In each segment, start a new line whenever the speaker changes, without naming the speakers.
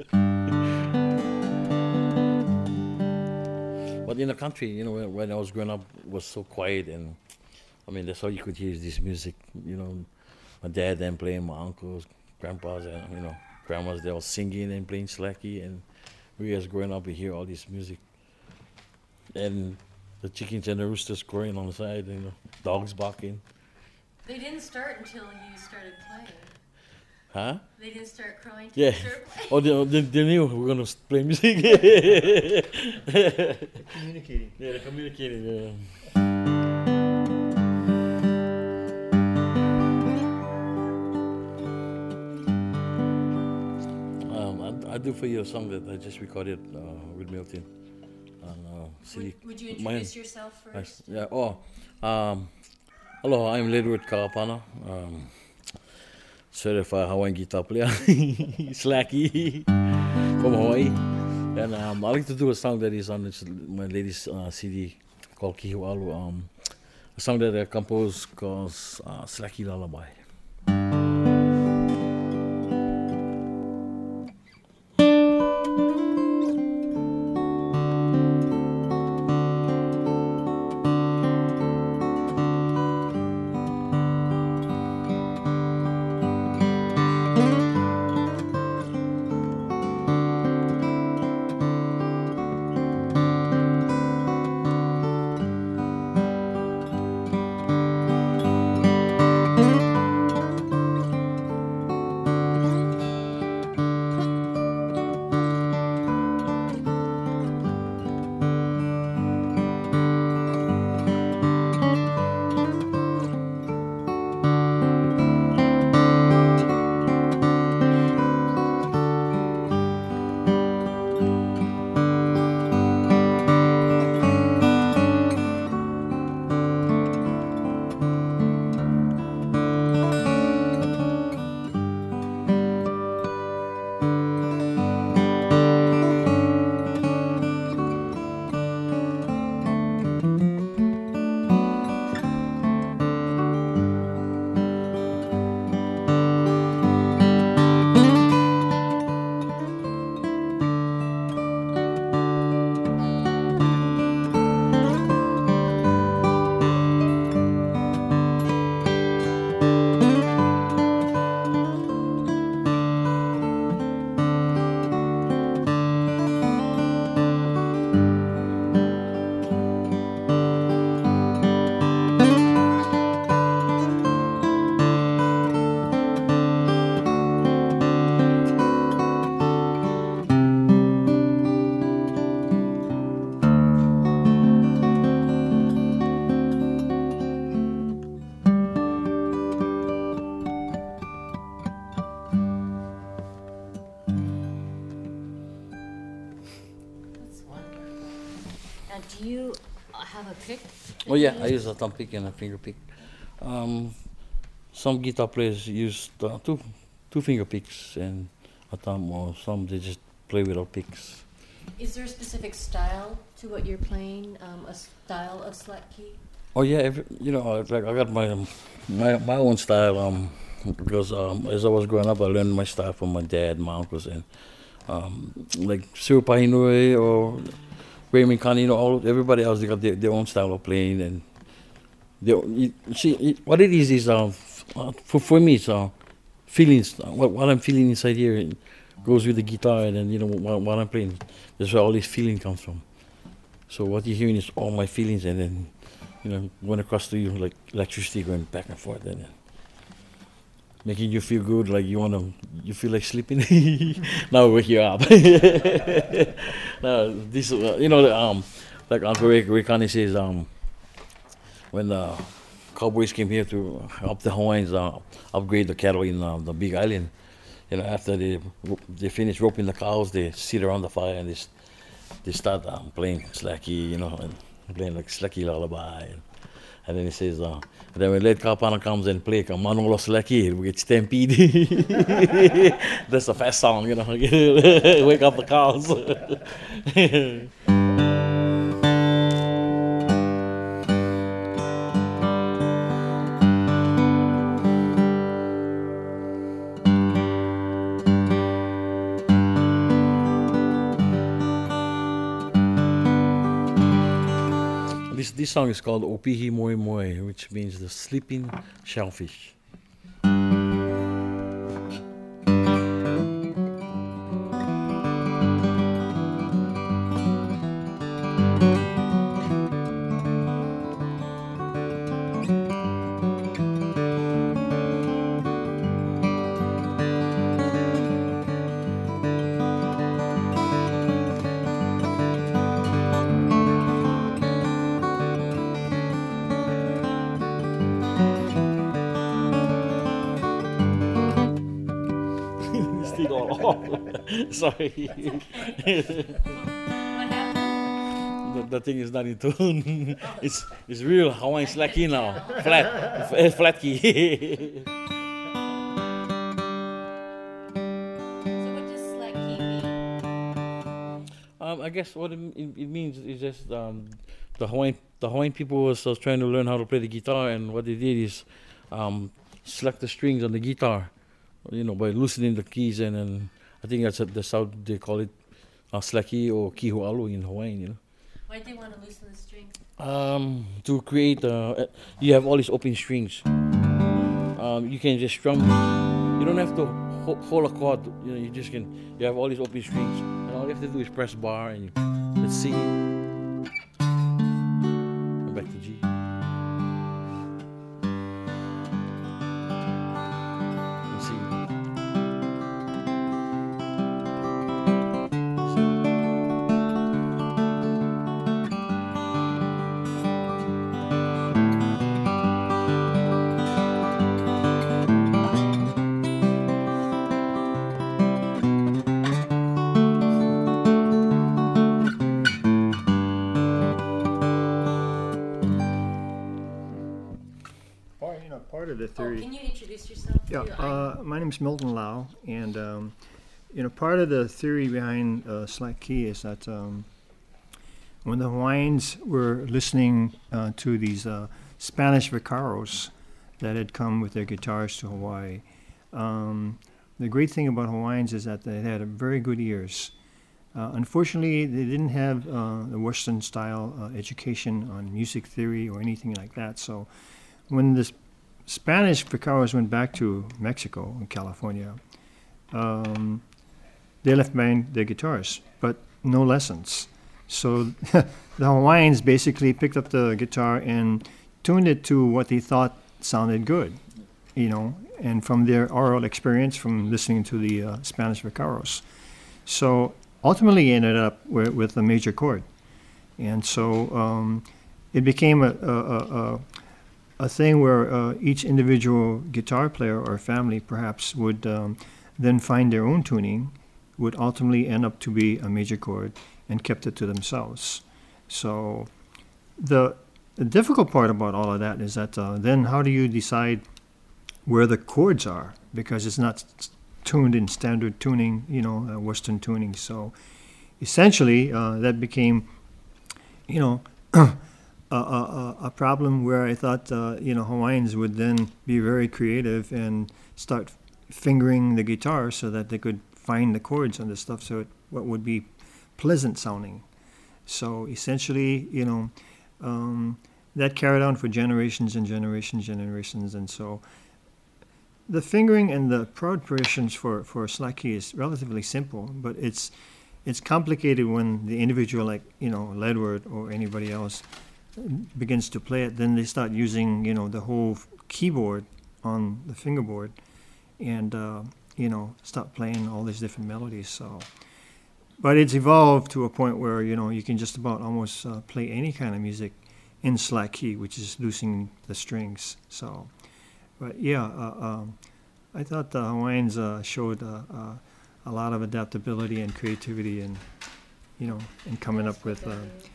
But in the country, when I was growing up, it was so quiet, and I mean, that's all you could hear is this music. My dad then playing, my uncles, grandpas, and grandmas. They all singing and playing slacky, and we as growing up, we hear all this music, and the chickens and the roosters crowing on the side, dogs barking.
They didn't start until you started playing.
Huh?
They didn't start crowing till
Yeah.
you started playing.
Oh, they knew we were gonna play music.
Communicating.
Yeah, they're communicating. Yeah. I do for you a song that I just recorded with Milton on CD.
Would you introduce yourself first?
Yeah. Oh, hello. I'm Ledward Karapana, certified Hawaiian guitar player, slacky from Hawaii, and I like to do a song that is on my latest CD called Kihualu. A song that I composed called Slacky Lullaby.
Do you have a pick?
Oh yeah, I use a thumb pick and a finger pick. Some guitar players use two finger picks and a thumb, or some they just play without picks.
Is there a specific style to what you're playing? A style of slacky?
Oh yeah, like I got my own style. Because as I was growing up, I learned my style from my dad, my uncles, and like Sir Pahinui or Raymond Kani, everybody else, they got their own style of playing, and what it is for me it's feelings. What I'm feeling inside here it goes with the guitar, and then what I'm playing. That's where all this feeling comes from. So what you're hearing is all my feelings, and then going across to you like electricity going back and forth, and making you feel good, like you feel like sleeping. Now wake you up. Now this, like Uncle Ray Kani says, when the cowboys came here to help the Hawaiians upgrade the cattle in the Big Island, after they finish roping the cows, they sit around the fire and they start playing slacky, and playing like slacky lullaby. And then he says, then when Led Kapana comes and play Manolo Slacky, we get stampede. That's a fast song, wake up the cows. this song is called Opihi Moi Moi, which means the sleeping shellfish. Still all. Sorry.
What happened?
The thing is not in tune. It's real Hawaiian slack key now. Flat key.
So what does slack key mean?
I guess what it means is just the Hawaiian people was trying to learn how to play the guitar, and what they did is select the strings on the guitar, by loosening the keys, and then I think that's how they call it, slaki or kihualu in Hawaiian.
Why did they want to loosen the string?
To create, you have all these open strings. You can just strum. You don't have to hold a chord. You just can. You have all these open strings, and all you have to do is press bar and let's see. And back to G. Let's see.
Part of the theory.
Can you introduce yourself?
Yeah, my name's Milton Lau, and part of the theory behind slack key is that when the Hawaiians were listening to these Spanish vaqueros that had come with their guitars to Hawaii, the great thing about Hawaiians is that they had very good ears. Unfortunately, they didn't have the Western style education on music theory or anything like that. So when the Spanish vaqueros went back to Mexico and California, they left behind their guitars, but no lessons. So the Hawaiians basically picked up the guitar and tuned it to what they thought sounded good, and from their oral experience from listening to the Spanish vaqueros. So ultimately ended up with a major chord. And so it became a thing where each individual guitar player or family perhaps would then find their own tuning, would ultimately end up to be a major chord, and kept it to themselves. So the difficult part about all of that is that then how do you decide where the chords are? Because it's not tuned in standard tuning, Western tuning. So essentially that became, a problem where I thought, Hawaiians would then be very creative and start fingering the guitar so that they could find the chords on the stuff, so what would be pleasant sounding. So essentially, that carried on for generations and generations. And so the fingering and the chord progressions for slack key is relatively simple, but it's complicated when the individual, like, Ledward or anybody else, begins to play it. Then they start using, the whole keyboard on the fingerboard and, start playing all these different melodies. So, but it's evolved to a point where, you can just about almost play any kind of music in slack key, which is loosening the strings. So, but yeah, I thought the Hawaiians showed a lot of adaptability and creativity, and and coming up with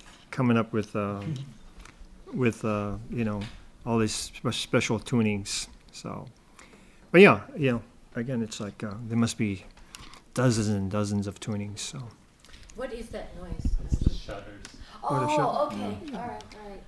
all these special tunings. So, but yeah, again, it's like there must be dozens and dozens of tunings. So,
What is that noise?
It's the shutters.
Oh, okay. All right.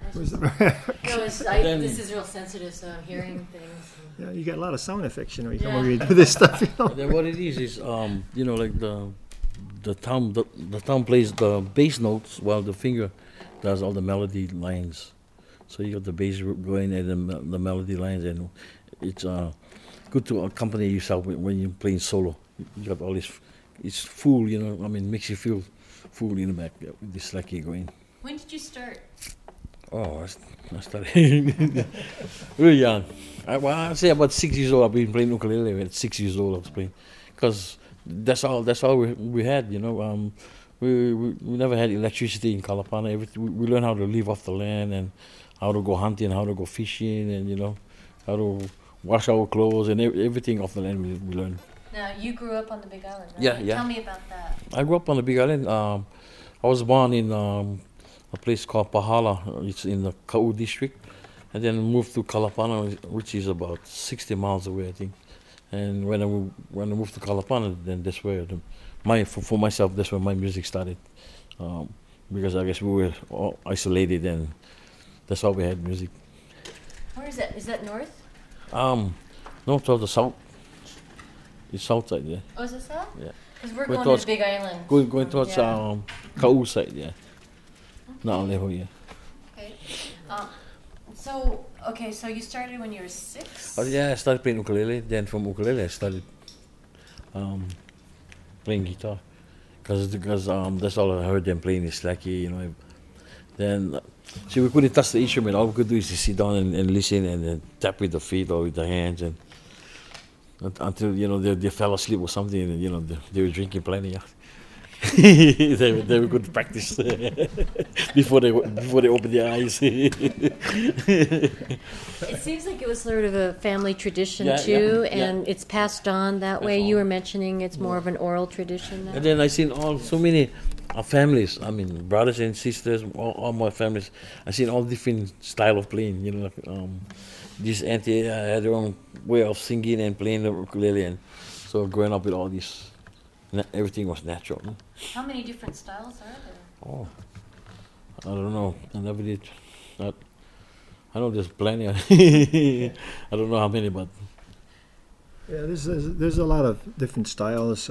This is real sensitive, so I'm hearing things.
Yeah, you got a lot of sound effects, you come
Yeah.
over here to do this stuff,
Then what it is like the thumb plays the bass notes while the finger does all the melody lines. So you got the bass going and the melody lines, and it's good to accompany yourself when you're playing solo. You got all this, it's full, you know. I mean, makes you feel full in the back with this slacky going.
When did you start?
Oh, I started really young. I'd say about 6 years old. I've been playing ukulele. At 6 years old, I was playing, because that's all we had. You know, we never had electricity in Kalapana. We learned how to live off the land and how to go hunting, how to go fishing, and you know, how to wash our clothes and everything off the land. We learned.
Now, you grew up on the Big Island, right?
Yeah.
Tell me about that.
I grew up on the Big Island. I was born in a place called Pahala. It's in the Kau district, and then moved to Kalapana, which is about 60 miles away, I think. And when I moved to Kalapana, then that's where for myself, that's where my music started, because I guess we were all isolated, and that's how we had music.
Where is that? Is that north?
No, towards the south. It's south side, yeah.
Oh, is it south?
Yeah.
Because we're
Going
going
towards-
to the Big Island.
Going towards
Yeah.
Kau side, yeah. Not Aleho, yeah.
Okay. So you started when you were 6?
Oh, yeah, I started playing ukulele. Then from ukulele, I started playing guitar, because that's all I heard them playing is slacky, you know. Then, see, we couldn't touch the instrument. All we could do is just sit down and listen and then tap with the feet or with the hands, and until you know they fell asleep or something. And, you know, they were drinking plenty. Yeah. they were good to practice before they opened their eyes.
It seems like it was sort of a family tradition
Yeah,
too,
yeah, yeah.
and it's passed on that way.
That's
You
all.
were mentioning it's more of an oral tradition now.
And then I seen so many families. I mean, brothers and sisters, all my families. I seen all different style of playing. You know, like, this auntie had her own way of singing and playing the ukulele, and so growing up with all this, everything was natural. No?
How many different styles are there?
Oh, I don't know. I never did. I know there's plenty. I don't know how many, but
Yeah, there's a lot of different styles.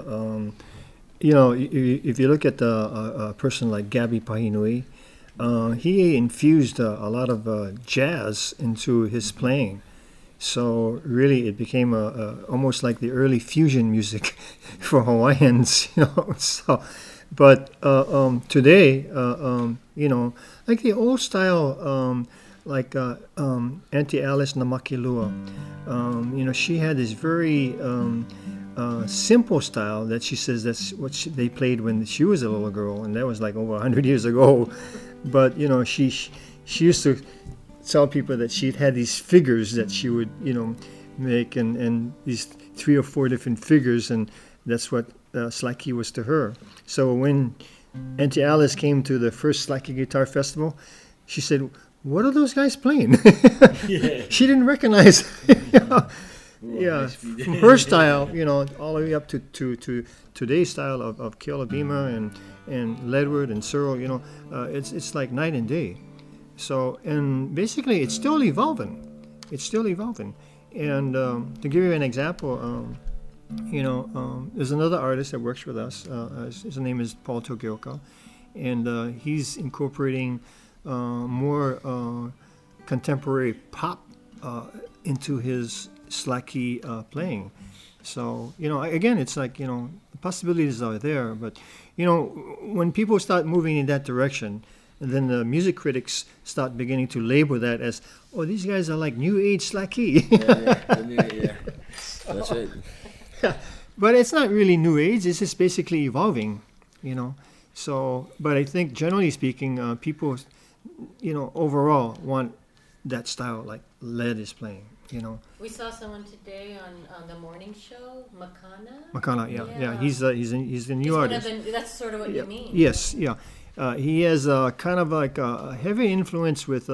You know, if you look at a person like Gabi Pahinui, he infused a lot of jazz into his playing. So really, it became almost like the early fusion music for Hawaiians. You know, so. But today, you know, like the old style, like Auntie Alice Namakilua, you know, she had this very simple style that she says that's what they played when she was a little girl, and that was like over 100 years ago. But you know, she used to tell people that she'd had these figures that she would, you know, make, and these 3 or 4 different figures, and that's what slacky was to her. So when Auntie Alice came to the first Slacky Guitar Festival, she said, "What are those guys playing?" She didn't recognize. Yeah, from her style, you know, all the way up to today's style of Kealabima and Ledward and Searle, you know, it's like night and day. So, and basically, it's still evolving. It's still evolving. And to give you an example, you know, there's another artist that works with us. His name is Paul Tokioka, and he's incorporating more contemporary pop into his slacky playing. So, you know, again, it's like, you know, the possibilities are there, but, you know, when people start moving in that direction, and then the music critics start beginning to label that as, oh, these guys are like new age slacky.
yeah, that's right.
But it's not really new age. It's just basically evolving, you know. So, but I think generally speaking, people, you know, overall want that style like Led is playing, you know.
We saw someone today on the morning show, Makana.
Makana, yeah. He's a new
He's one of
artist.
that's sort of what you mean.
Yes, yeah. He has kind of like a heavy influence with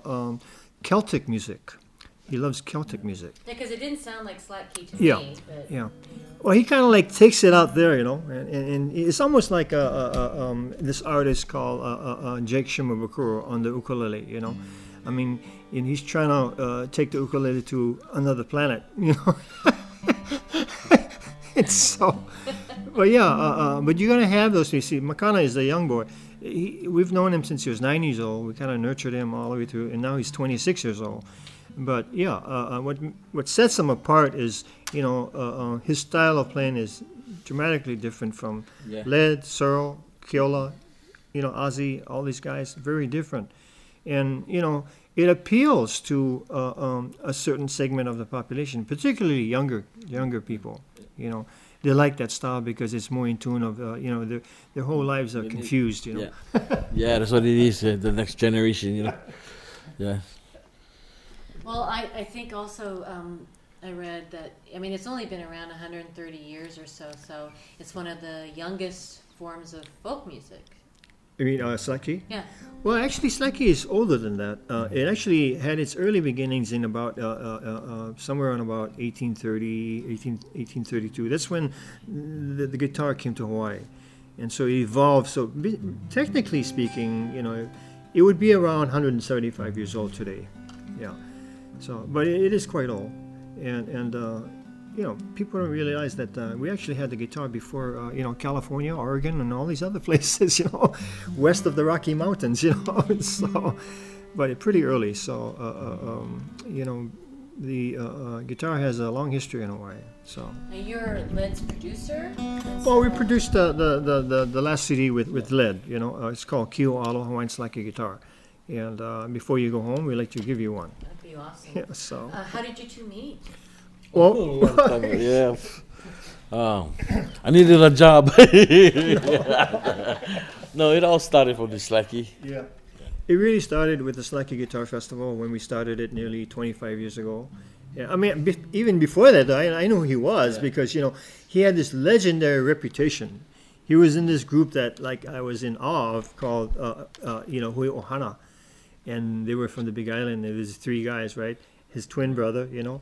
Celtic music. He loves Celtic music.
Yeah, because it didn't sound like slacky to
Yeah,
me. But
yeah. Well, he kind of like takes it out there, you know, and it's almost like this artist called Jake Shimabukuro on the ukulele, you know. I mean, and he's trying to take the ukulele to another planet, you know. It's so, Well, yeah, but you're gonna have those. You see, Makana is a young boy. We've known him since he was 9 years old. We kind of nurtured him all the way through, and now he's 26 years old. But yeah, what sets him apart is, his style of playing is dramatically different from
Yeah.
Led, Searle, Keola, Ozzy, all these guys, very different. And, it appeals to a certain segment of the population, particularly younger people, They like that style because it's more in tune of, their whole lives are confused,
Yeah. Yeah, that's what it is. The next generation, Yeah.
Well, I think also I read that, it's only been around 130 years or so it's one of the youngest forms of folk music.
You mean Slacky?
Yeah.
Well, actually, Slacky is older than that. It actually had its early beginnings in about somewhere around about 1832. That's when the guitar came to Hawaii, and so it evolved. So technically speaking, it would be around 175 years old today. Yeah. So, but it is quite old, and people don't realize that we actually had the guitar before, California, Oregon, and all these other places, west of the Rocky Mountains, So, but pretty early. So, the guitar has a long history in Hawaii. So.
Now you're Led's producer.
Well, we produced the last CD with Led. It's called Kio Alo Hawaiian Slacky Guitar, and before you go home, we'd like to give you one.
That'd be awesome.
Yeah. So.
How did you two meet?
Well,
Yeah. I needed a job. No, it all started from the Slacky.
yeah. It really started with the Slacky Guitar Festival when we started it nearly 25 years ago. Yeah, even before that, I know who he was because, he had this legendary reputation. He was in this group that, I was in awe of called, Hui Ohana. And they were from the Big Island. There was 3 guys, right? His twin brother,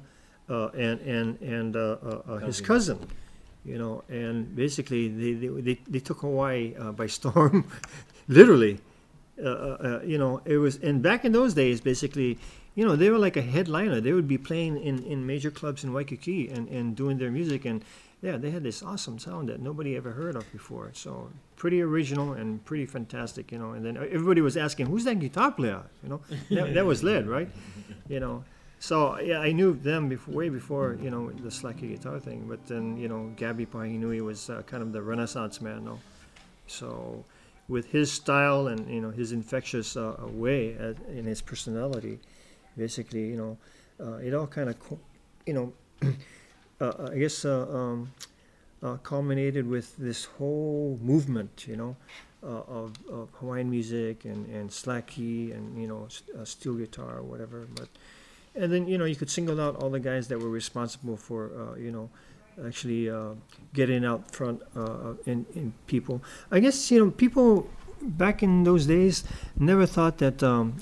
and his cousin, and basically they took Hawaii by storm, literally. It was, and back in those days, basically, they were like a headliner. They would be playing in major clubs in Waikiki and doing their music, and yeah, they had this awesome sound that nobody ever heard of before. So pretty original and pretty fantastic, And then everybody was asking, "Who's that guitar player?" That was Led, right? So yeah, I knew them way before the Slacky guitar thing. But then Gabby Pahinui was kind of the Renaissance man, no? So with his style and his infectious way in his personality, basically it all kind of I guess culminated with this whole movement, of Hawaiian music and Slacky and steel guitar or whatever, but. And then, you could single out all the guys that were responsible for, actually getting out front in people. I guess, people back in those days never thought that,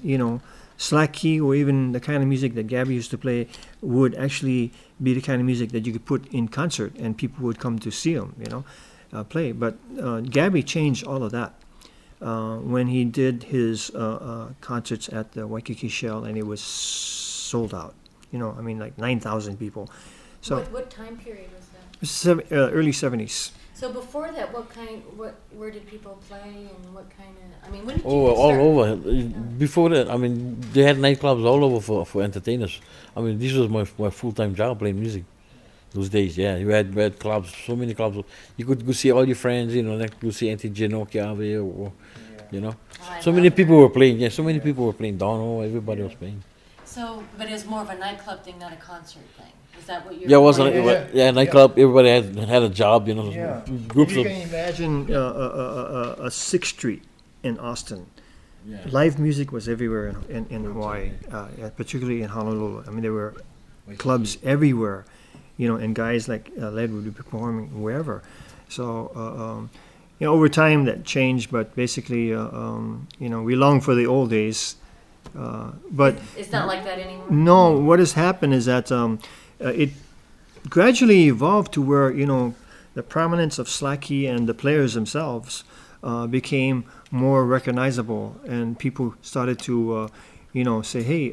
Slacky or even the kind of music that Gabby used to play would actually be the kind of music that you could put in concert and people would come to see him, play. But Gabby changed all of that. When he did his concerts at the Waikiki Shell, and it was sold out, like 9,000 people. So
what time period was that?
Early 70s.
So before that, where did people play and what kind of? When did you
Oh,
get
all
started?
over. Before that, they had nightclubs all over for entertainers. This was my full-time job, playing music. Those days, yeah, you had clubs, so many clubs. You could go see all your friends, like go see Auntie Gino Kiave, or so many people were playing. Yeah, so many people were playing. Dono, everybody was playing.
So, but it was more of a nightclub thing, not a concert thing. Is that what you're?
Yeah, it was
Yeah.
nightclub. Everybody had a job, Groups
You
of.
can imagine a 6th Street in Austin.
Yeah.
Live music was everywhere in Hawaii, particularly in Honolulu. There were clubs everywhere, and guys like Led would be performing wherever. So, over time that changed, but basically, we long for the old days. But
It's not like that anymore.
no, what has happened is that it gradually evolved to where the prominence of Slacky and the players themselves became more recognizable, and people started to say, hey,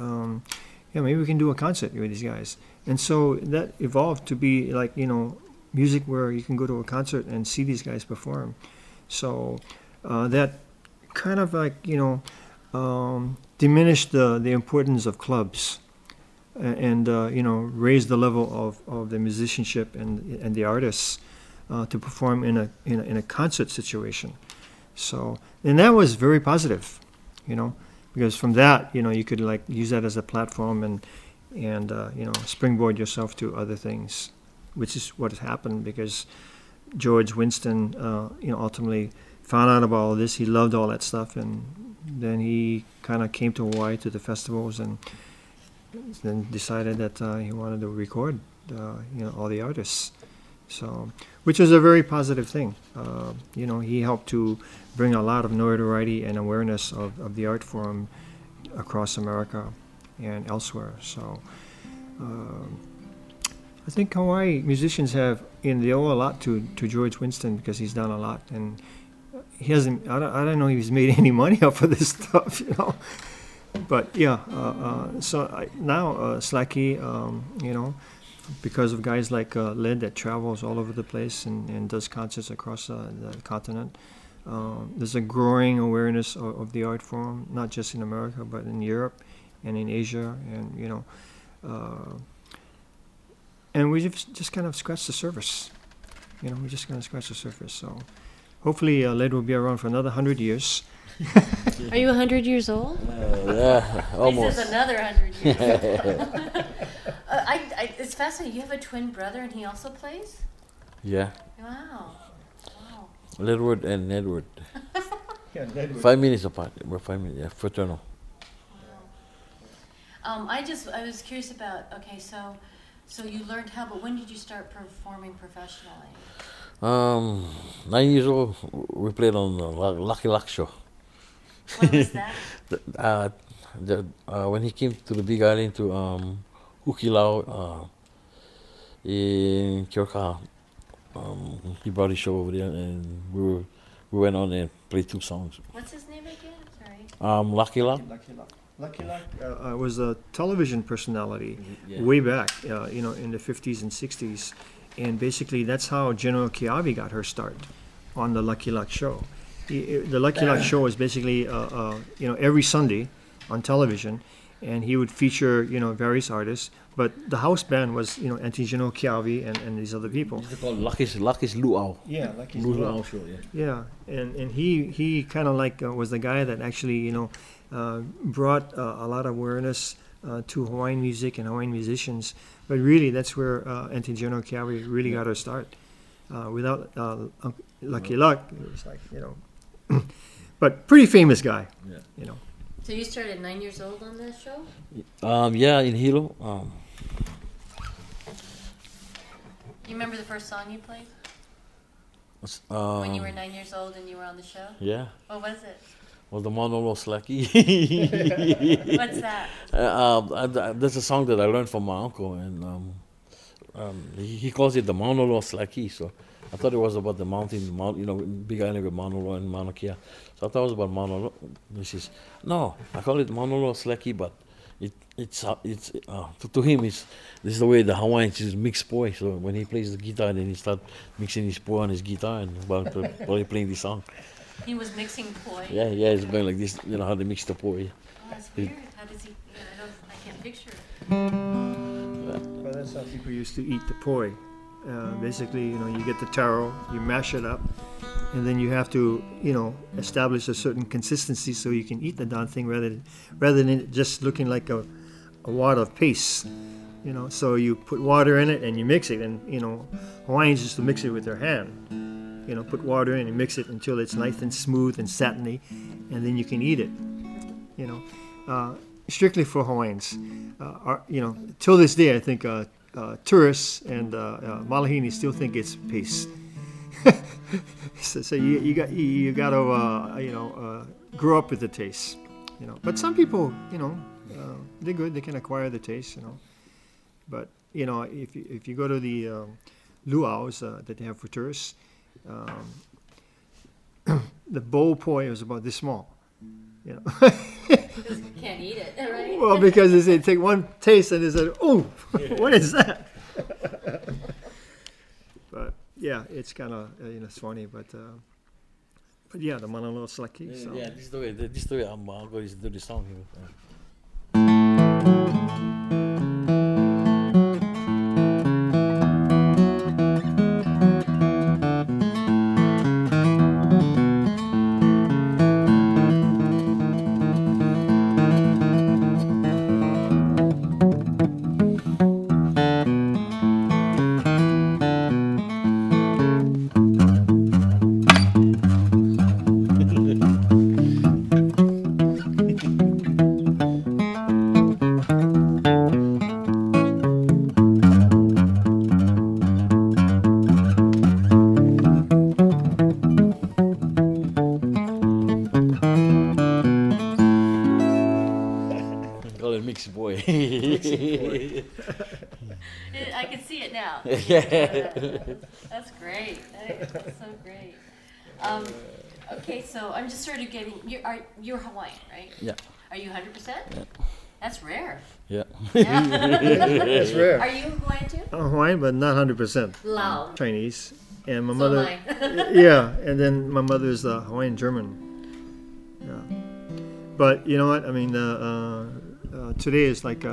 maybe we can do a concert with these guys. And so that evolved to be like music where you can go to a concert and see these guys perform. So that kind of like, diminished the importance of clubs and raised the level of the musicianship and the artists to perform in a concert situation. So, and that was very positive, because from that, you could like use that as a platform and springboard yourself to other things, which is what has happened because George Winston, ultimately found out about all this. He loved all that stuff, and then he kind of came to Hawaii to the festivals and then decided that he wanted to record, all the artists. So, which was a very positive thing. He helped to bring a lot of notoriety and awareness of the art form across America and elsewhere. So, I think Hawaii musicians they owe a lot to George Winston because he's done a lot, and he hasn't. I don't know if he's made any money off of this stuff, But yeah, now Slacky, because of guys like Led that travels all over the place and does concerts across the continent. There's a growing awareness of the art form, not just in America, but in Europe and in Asia, and and we just kind of scratched the surface. We just kind of scratched the surface. So hopefully Led will be around for another 100 years.
Are you 100 years old?
Yeah, almost.
This is another 100 years. It's fascinating. You have a twin brother, and he also plays?
Yeah,
Wow.
Ledward and Edward.
Yeah, Ledward.
5 minutes apart. We're 5 minutes. Yeah, fraternal.
Wow. I was curious about. Okay, so you learned how, but when did you start performing professionally?
9 years old, we played on the Lucky Luck show.
What was that?
When he came to the Big Island to Hukilau in Keokea, he brought his show over there, and we went on and played 2 songs.
What's his name again? Sorry.
Lucky Luck.
Lucky Luck was a television personality
Yeah.
way back, in the 50s and 60s. And basically, that's how General Kiabi got her start on the Lucky Luck show. The Lucky Luck show was basically, every Sunday on television, and he would feature, various artists. But the house band was, Auntie General Kiabi and these other people.
It's called Lucky's Luau.
Yeah, Lucky's
Luau show, yeah.
Yeah, and he kind of like was the guy that actually, brought a lot of awareness to Hawaiian music and Hawaiian musicians. But really, that's where Auntie General Kiabi really got her start. Without Lucky Luck, it was like, but pretty famous guy,
Yeah.
So you started 9 years old on that show?
Yeah, in Hilo.
You remember the first song you played when you were 9 years old and you were on the show?
Yeah.
What was it?
Was the Manolo Slacky.
What's that?
That's a song that I learned from my uncle, and he calls it the Manolo Slacky. So I thought it was about the mountain, Big Island with Manolo and Mauna Kea. So I thought it was about Manolo. He says, no, I call it Manolo Slacky, but to him, this is the way the Hawaiians just mix poi. So when he plays the guitar, then he starts mixing his poi on his guitar and while playing the song.
He was mixing poi.
Yeah, it's going like this. How they mix the poi.
Oh, that's weird. How does he? I can't picture it.
Well, that's how people used to eat the poi. Basically, you get the taro, you mash it up, and then you have to, establish a certain consistency so you can eat the darn thing rather than it just looking like a wad of paste. So you put water in it and you mix it, and Hawaiians used to mix it with their hand. Put water in and mix it until it's nice and smooth and satiny, and then you can eat it. Strictly for Hawaiians. Till this day, I think tourists and Malahini still think it's paste. so you got to grow up with the taste. But some people, they're good. They can acquire the taste. But if you go to the luau's that they have for tourists. The bowl poi was about this small,
Because you can't eat it, right?
Well, because they say take one taste and they said, "Oh, what is that?" But yeah, it's kind of it's funny, but yeah, the Manolo Slaki. So.
Yeah, this is the way. This is the way I'm going to do the song here. Call it Mixy Boy.
I can see it now. That's great. That's so great. Okay, so I'm just sort of getting. You're Hawaiian, right?
Yeah.
Are you 100%?
Yeah.
That's rare.
Yeah.
It's rare.
Are you Hawaiian too?
I'm Hawaiian, but not 100%.
Lao.
Chinese, and my
So
mother.
am I.
Yeah, and then my mother is Hawaiian German. Yeah, but you know what? I mean, today is like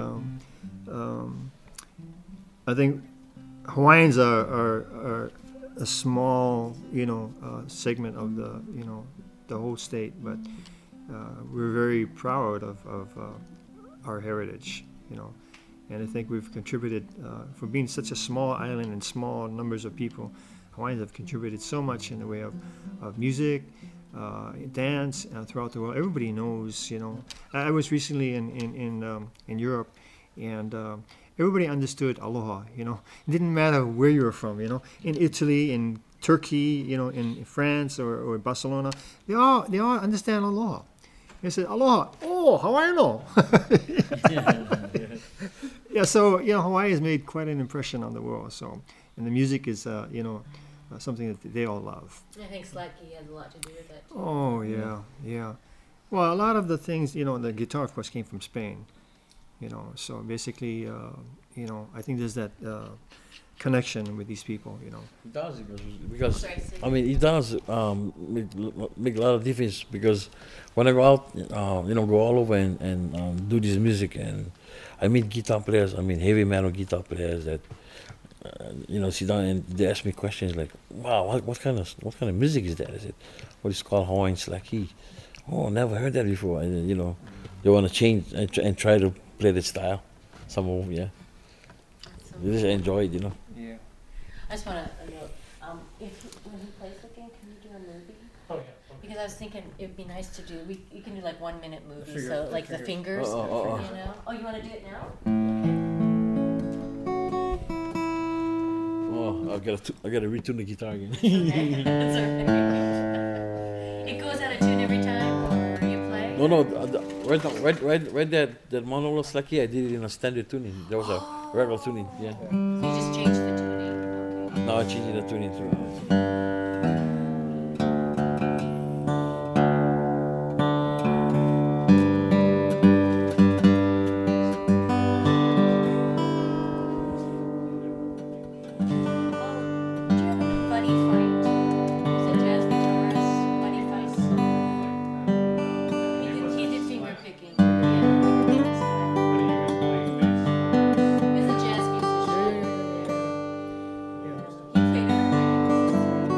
I think Hawaiians are a small segment of the whole state, but we're very proud of our heritage, and I think we've contributed for being such a small island and small numbers of people. Hawaiians have contributed so much in the way of music, dance throughout the world. Everybody knows, I was recently in Europe, and everybody understood aloha. It didn't matter where you were from. In Italy, in Turkey, in France or Barcelona, they all understand aloha. They said aloha. Oh, Hawaiiano. Yeah. So Hawaii has made quite an impression on the world. So, and the music is something that they all love.
I think Slacky has a lot to do with it.
Oh yeah. Well, a lot of the things, the guitar, of course, came from Spain. So basically, I think there's that connection with these people.
It does because
Sorry, Steve.
I mean it does make a lot of difference because when I go out, go all over and do this music, and I meet guitar players. I mean heavy metal guitar players that sit down and they ask me questions like, "Wow, what kind of music is that? Is it what is called Hawaiian Slaki? Oh, never heard that before." And they want to change and try to play the style. Some of them, yeah.
So
They just enjoy it,
Yeah.
I just want to note, when he plays again, can you do a movie?
Oh, yeah.
Because I was thinking it'd be nice to do. You can do like 1 minute movie,
Figure-
so like the
figure-
fingers.
Oh.
Oh, you want to do it now?
Oh, I gotta retune the guitar again.
Okay. That's okay. It goes out of tune every time, or you play?
No, right that Manolo Slaki, I did it in a standard tuning. There was a regular tuning, yeah.
So you just changed the tuning. Okay.
Now I changed the tuning to.
Do you have a buddy fight? Is it jazz guitarist? Buddy fights? He did finger picking. He's a jazz musician. He played in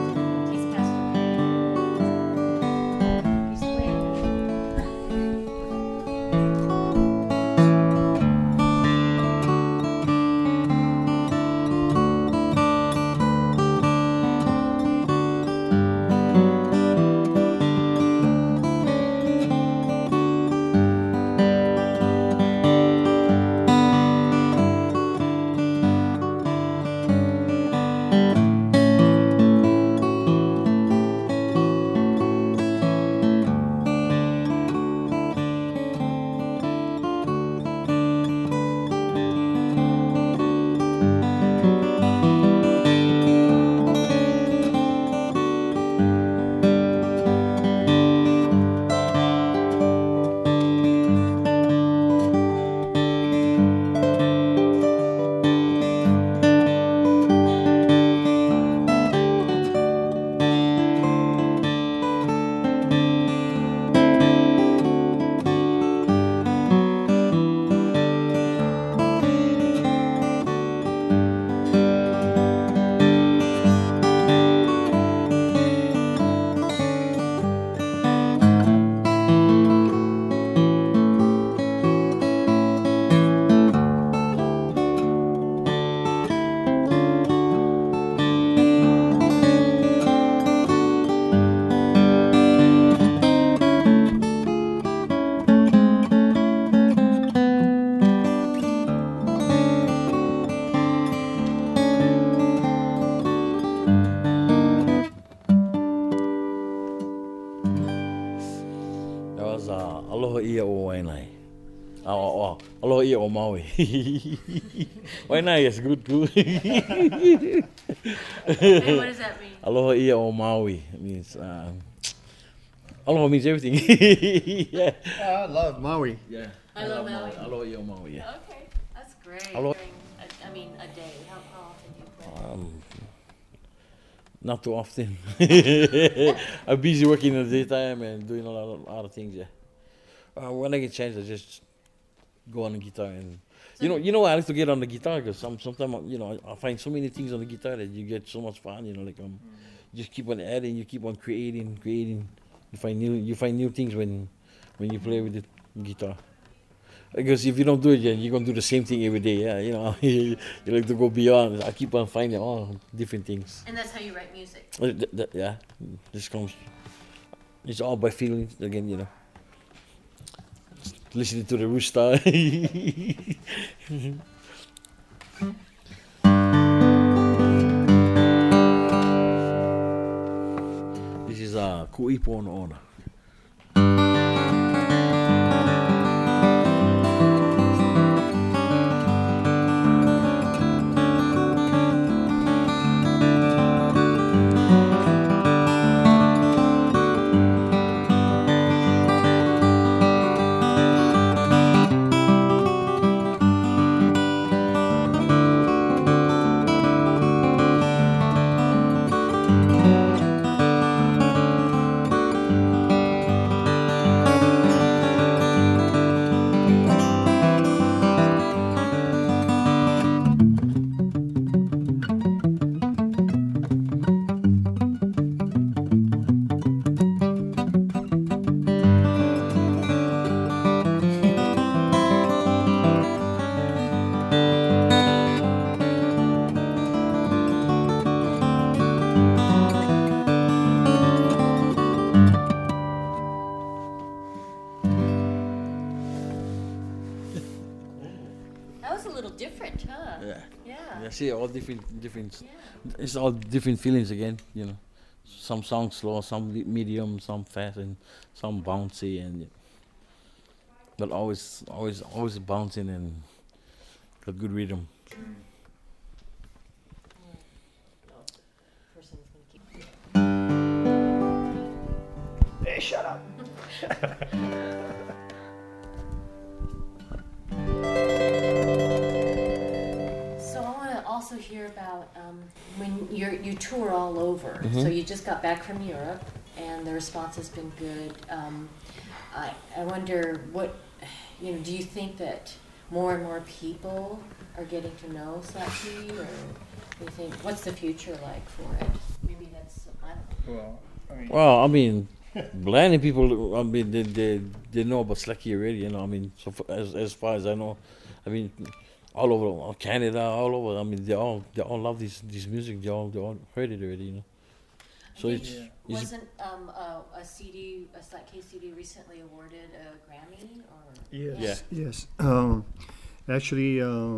Aloha ia o Wainai. Aloha ia o Maui. Wainai is good too.
And what does that mean?
Aloha ia o Maui. It means, aloha means everything. Yeah.
I love Maui.
Yeah.
I love Maui.
Aloha ia o Maui, yeah.
Okay, that's great.
Aloha.
A day. How often do you play?
Not too often. I'm busy working in the daytime and doing a lot of things, yeah. When I get chance, I just go on the guitar and I like to get on the guitar because sometimes I find so many things on the guitar that you get so much fun. You just keep on adding, you keep on creating. You find new things when you play with the guitar. Because if you don't do it, you're gonna do the same thing every day. Yeah, you like to go beyond. I keep on finding all different things.
And that's how you write music.
Yeah, this comes. It's all by feeling again. Listening to the rooster. This is Ku'ipo Ona Ona.
That was a little different, huh?
Yeah.
Yeah.
Yeah, see, all different.
Yeah.
It's all different feelings again. Some songs slow, some medium, some fast, and some bouncy, but always bouncing and got good rhythm.
Person's gonna keep.
Hey, shut up.
So I want to also hear about when you tour all over. So you just got back from Europe, and the response has been good. I wonder do you think that more and more people are getting to know Slacky, or do you think what's the future like for it? Maybe that's I don't know.
Well, I mean, plenty of people. I mean, they know about Slacky already. So as far as I know, I mean, all over Canada, all over. I mean, they all love this music. They all heard it already. So
Wasn't a Slacky CD recently awarded a Grammy? Or
Yes. Yes. Actually,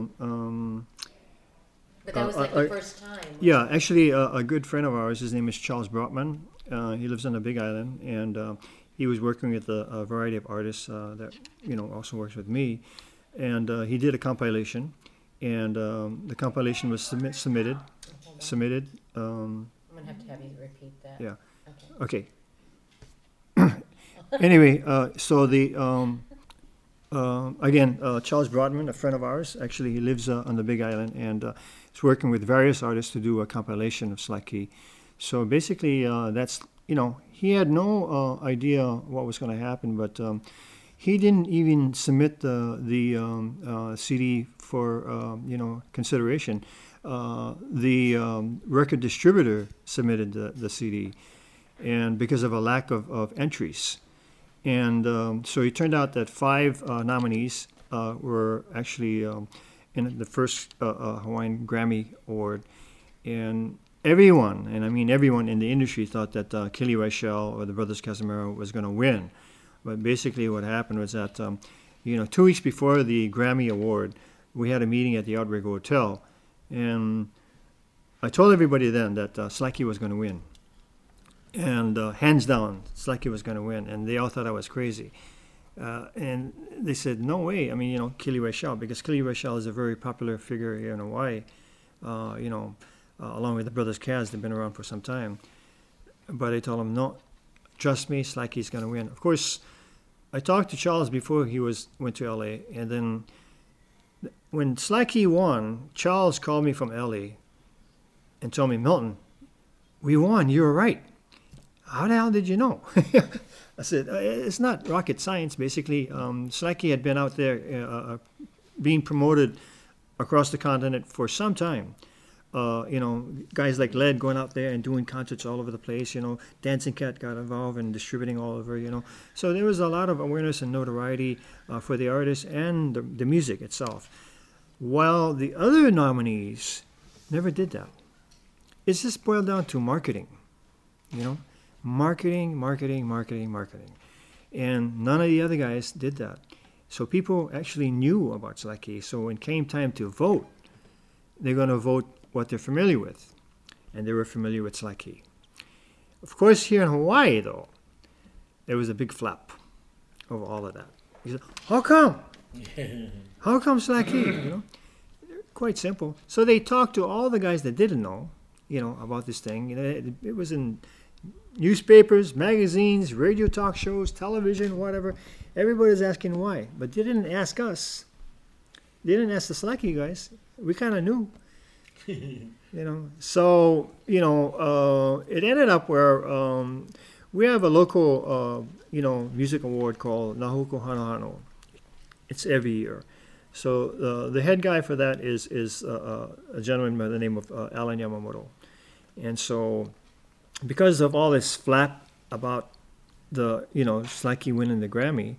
but that was like the first time.
yeah. Actually, a good friend of ours. His name is Charles Brotman. He lives on the Big Island, and he was working with a variety of artists that also works with me, and he did a compilation, and the compilation was submitted.
I'm gonna have you repeat that.
Yeah.
Okay.
Okay. Anyway, so the again, Charles Broadman, a friend of ours, actually he lives on the Big Island, and is working with various artists to do a compilation of Slacky. So basically, that's he had no idea what was going to happen, but he didn't even submit the CD for consideration. The record distributor submitted the CD, and because of a lack of entries. And so it turned out that 5 nominees were actually in the first Hawaiian Grammy Award. And everyone in the industry thought that Kelly Reichel or the Brothers Casimiro was going to win. But basically what happened was that, 2 weeks before the Grammy Award, we had a meeting at the Outrigger Hotel. And I told everybody then that Slacky was going to win. And hands down, Slacky was going to win. And they all thought I was crazy. And they said, no way. I mean, Kili Rachel, because Kili Rachel is a very popular figure here in Hawaii. Along with the Brothers Kaz, they've been around for some time. But I told him, no, trust me, Slacky's going to win. Of course, I talked to Charles before he went to LA, and then when Slacky won, Charles called me from LA and told me, Milton, we won. You were right. How the hell did you know? I said, it's not rocket science, basically. Slacky had been out there being promoted across the continent for some time. Guys like Led going out there and doing concerts all over the place. Dancing Cat got involved in distributing all over. So there was a lot of awareness and notoriety for the artist and the music itself. While the other nominees never did that. It's just boiled down to marketing. Marketing. And none of the other guys did that. So people actually knew about Slacky. So when it came time to vote, they're going to vote what they're familiar with. And they were familiar with Slacky. Of course, here in Hawaii, though, there was a big flap over all of that. He said, how come? How come Slacky? Quite simple. So they talked to all the guys that didn't know, about this thing. It was in newspapers, magazines, radio talk shows, television, whatever. Everybody's asking why. But they didn't ask us. They didn't ask the Slacky guys. We kind of knew. So it ended up where we have a local music award called Nahuko Hanohano. It's every year. So the head guy for that is a gentleman by the name of Alan Yamamoto. And so because of all this flap about the Slacky winning the Grammy,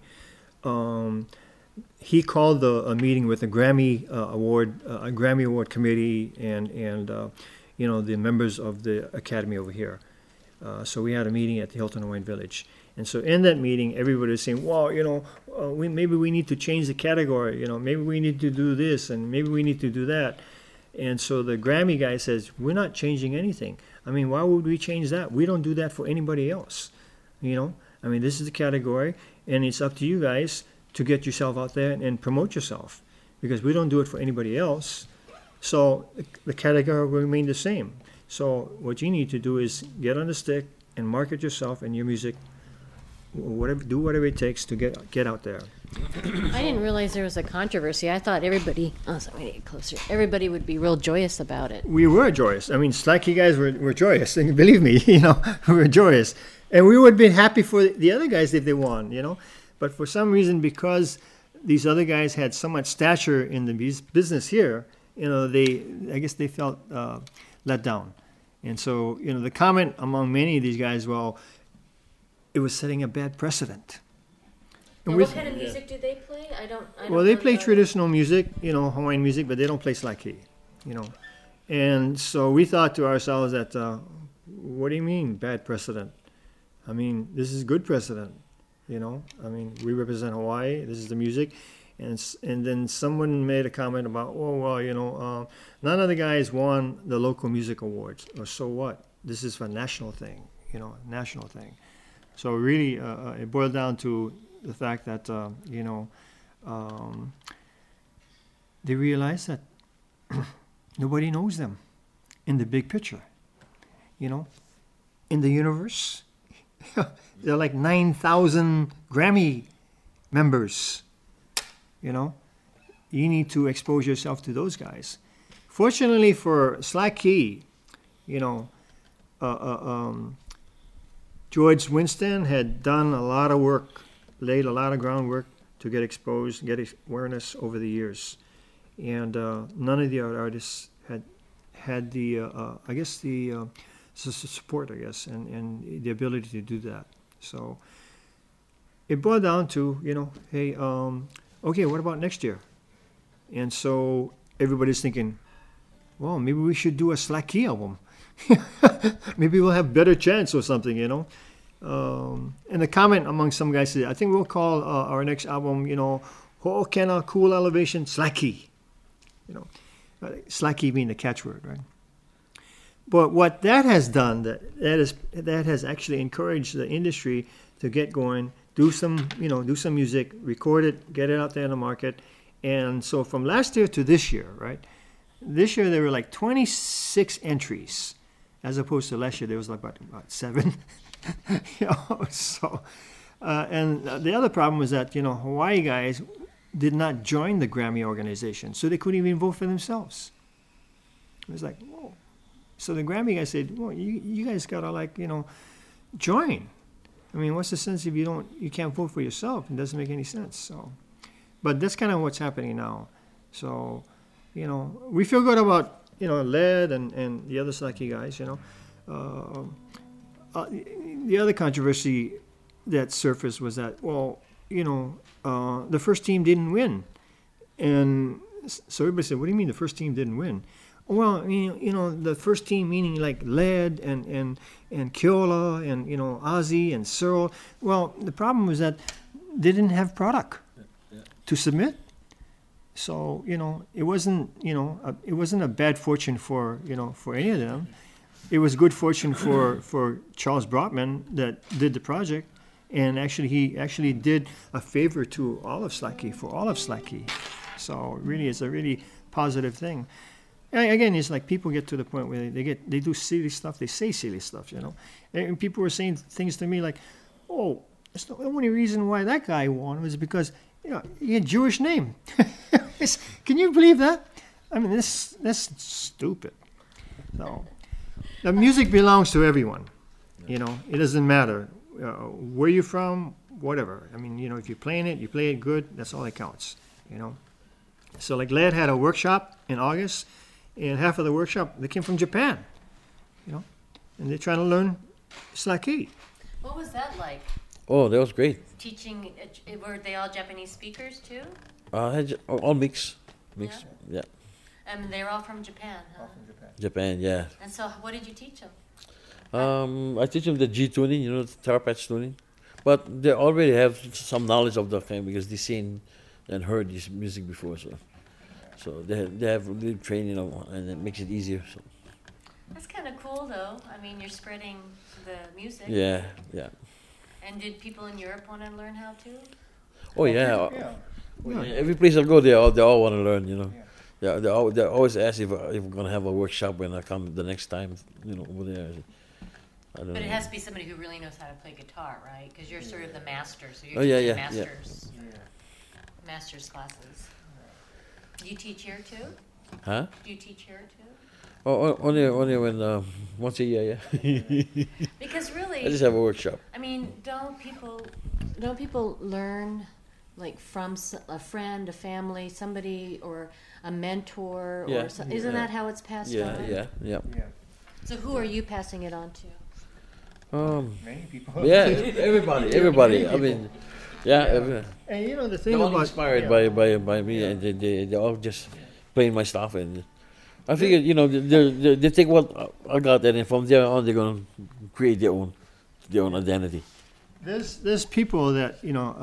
he called a meeting with the Grammy Award committee and the members of the Academy over here. So we had a meeting at the Hilton Hawaiian Village. And so in that meeting, everybody was saying, well, maybe we need to change the category. Maybe we need to do this and maybe we need to do that. And so the Grammy guy says, we're not changing anything. I mean, why would we change that? We don't do that for anybody else. This is the category, and it's up to you guys to get yourself out there and promote yourself, because we don't do it for anybody else. So the category will remain the same. So what you need to do is get on the stick and market yourself and your music, do whatever it takes to get out there.
I didn't realize there was a controversy. I thought everybody everybody would be real joyous about it.
We were joyous. Slacky guys were joyous, and believe me, we were joyous. And we would have been happy for the other guys if they won, But for some reason, because these other guys had so much stature in the business here, I guess they felt let down. And so, the comment among many of these guys, well, it was setting a bad precedent.
And what kind of music do they play? I don't
well, they play traditional music, Hawaiian music, but they don't play Slacky, And so we thought to ourselves that, what do you mean bad precedent? This is good precedent. We represent Hawaii. This is the music. And then someone made a comment about, none of the guys won the local music awards. Or so what? This is a national thing, national thing. So really, it boiled down to the fact that, they realize that nobody knows them in the big picture, in the universe. There are like 9,000 Grammy members, You need to expose yourself to those guys. Fortunately for Slacky, George Winston had done a lot of work, laid a lot of groundwork to get exposed, get awareness over the years. And none of the other artists had the, support, and the ability to do that. So it boiled down to, hey, okay, what about next year? And so everybody's thinking, well, maybe we should do a Slacky album. Maybe we'll have better chance or something, And the comment among some guys said, I think we'll call our next album, Ho'okena Cool Elevation Slacky. Slacky being the catchword, right? But what that has done, that has actually encouraged the industry to get going, do some music, record it, get it out there in the market. And so from last year to this year, right? This year there were like 26 entries, as opposed to last year there was like about 7. So, and the other problem was that Hawaii guys did not join the Grammy organization, so they couldn't even vote for themselves. It was like, whoa. So the Grammy guy said, well, you guys gotta join. I mean, what's the sense if you can't vote for yourself? It doesn't make any sense. So, but that's kind of what's happening now. So, we feel good about LED and the other Slacky guys. The other controversy that surfaced was that the first team didn't win, and so everybody said, "What do you mean the first team didn't win?" Well, the first team meaning like LED and Keola and Ozzy and Searle. Well, the problem was that they didn't have product to submit. So it wasn't a bad fortune for any of them. It was good fortune for Charles Brotman that did the project, and he actually did a favor to all of Slacky. So really, it's a really positive thing. Again, it's like people get to the point where they do silly stuff, they say silly stuff, and people were saying things to me like, "Oh, it's the only reason why that guy won was because he had a Jewish name." Can you believe that? I mean, that's stupid. So, the music belongs to everyone. It doesn't matter where you're from, whatever. I mean, if you're playing it, you play it good. That's all that counts. So, like LED had a workshop in August, and half of the workshop they came from Japan. And they're trying to learn Slacky.
What was that like?
Oh, that was great.
Teaching, were they all Japanese speakers too?
All mixed. Yeah.
They're all from Japan, huh?
All from Japan.
Japan, yeah.
And so, what did you teach them?
I teach them the G tuning, the tar patch tuning, but they already have some knowledge of the thing because they've seen and heard this music before, so they have really training, and it makes it easier. So.
That's kind of cool, though. I mean, you're spreading the music.
Yeah.
And did people in Europe want to learn how to?
Oh yeah.
Yeah.
Every place I go, they all want to learn. Yeah. They always ask if we're gonna have a workshop when I come the next time. Over there. I don't know.
But it has to be somebody who really knows how to play guitar, right? Because you're sort of the master, so you're
Oh, yeah,
teaching
yeah,
master's classes. Do you teach here too?
Huh?
Do you teach here too?
Oh, only when once a year, yeah.
Because really,
I just have a workshop.
I mean, don't people learn like from a friend, a family, somebody, or a mentor,
Yeah.
or isn't that how it's passed on?
Yeah.
Yeah.
So who are you passing it on to?
Many people.
Yeah, everybody. I mean, yeah.
And the thing
They're all
about
inspired by me, and they all just playing my stuff, and I figured they take what I got, and from there on they're gonna create their own identity.
there's people that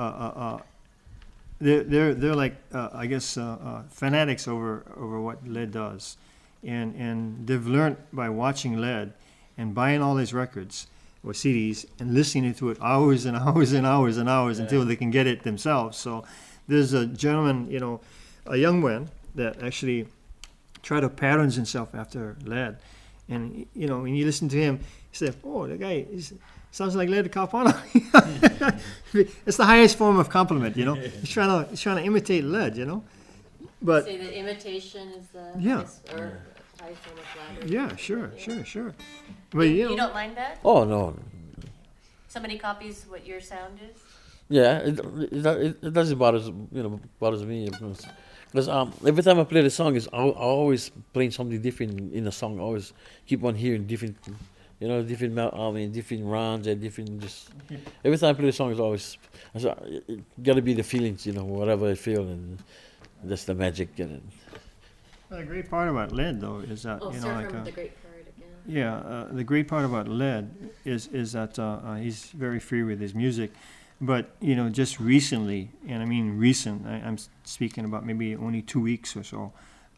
they're like I guess fanatics over what LED does, and they've learned by watching LED and buying all these records or CDs and listening to it hours and hours and hours and hours until they can get it themselves. So there's a gentleman, a young man that actually tried to pattern himself after LED, and when you listen to him, you say, "Oh, the guy sounds like LED Calpano." It's the highest form of compliment, He's trying to imitate LED, But
Say that imitation is the highest form of flattery.
yeah, sure. But
You don't mind that?
Oh no,
Somebody copies what your sound is?
yeah, it doesn't bothers me because every time I play the song, I always playing something different in the song. I always keep on hearing different, different rounds and different every time I play the song, it's always it got to be the feelings, whatever I feel, and that's the magic in it.
the great part about LED though is that
the great part again.
yeah, the great part about LED is that he's very free with his music. But just recently, and I mean recent, I'm speaking about maybe only 2 weeks or so.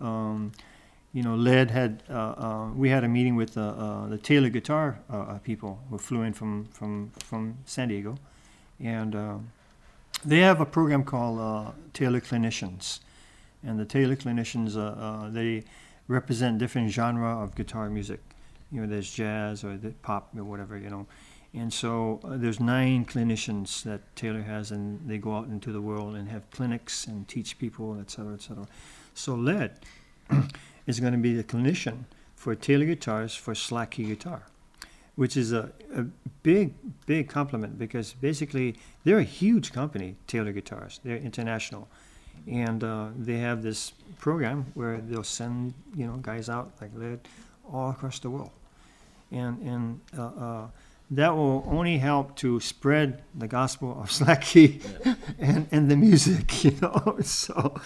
LED had we had a meeting with the Taylor Guitar people who flew in from San Diego, And they have a program called Taylor Clinicians. And the Taylor Clinicians, they represent different genre of guitar music. You know, there's jazz or the pop or whatever, you know. And so there's 9 clinicians that Taylor has, and they go out into the world and have clinics and teach people, et cetera, et cetera. So Led is going to be the clinician for Taylor guitars for slack key guitar, which is a big, big compliment, because basically they're a huge company, Taylor Guitars. They're international. And they have this program where they'll send, you know, guys out like Led all across the world. And that will only help to spread the gospel of slack key and the music, you know. So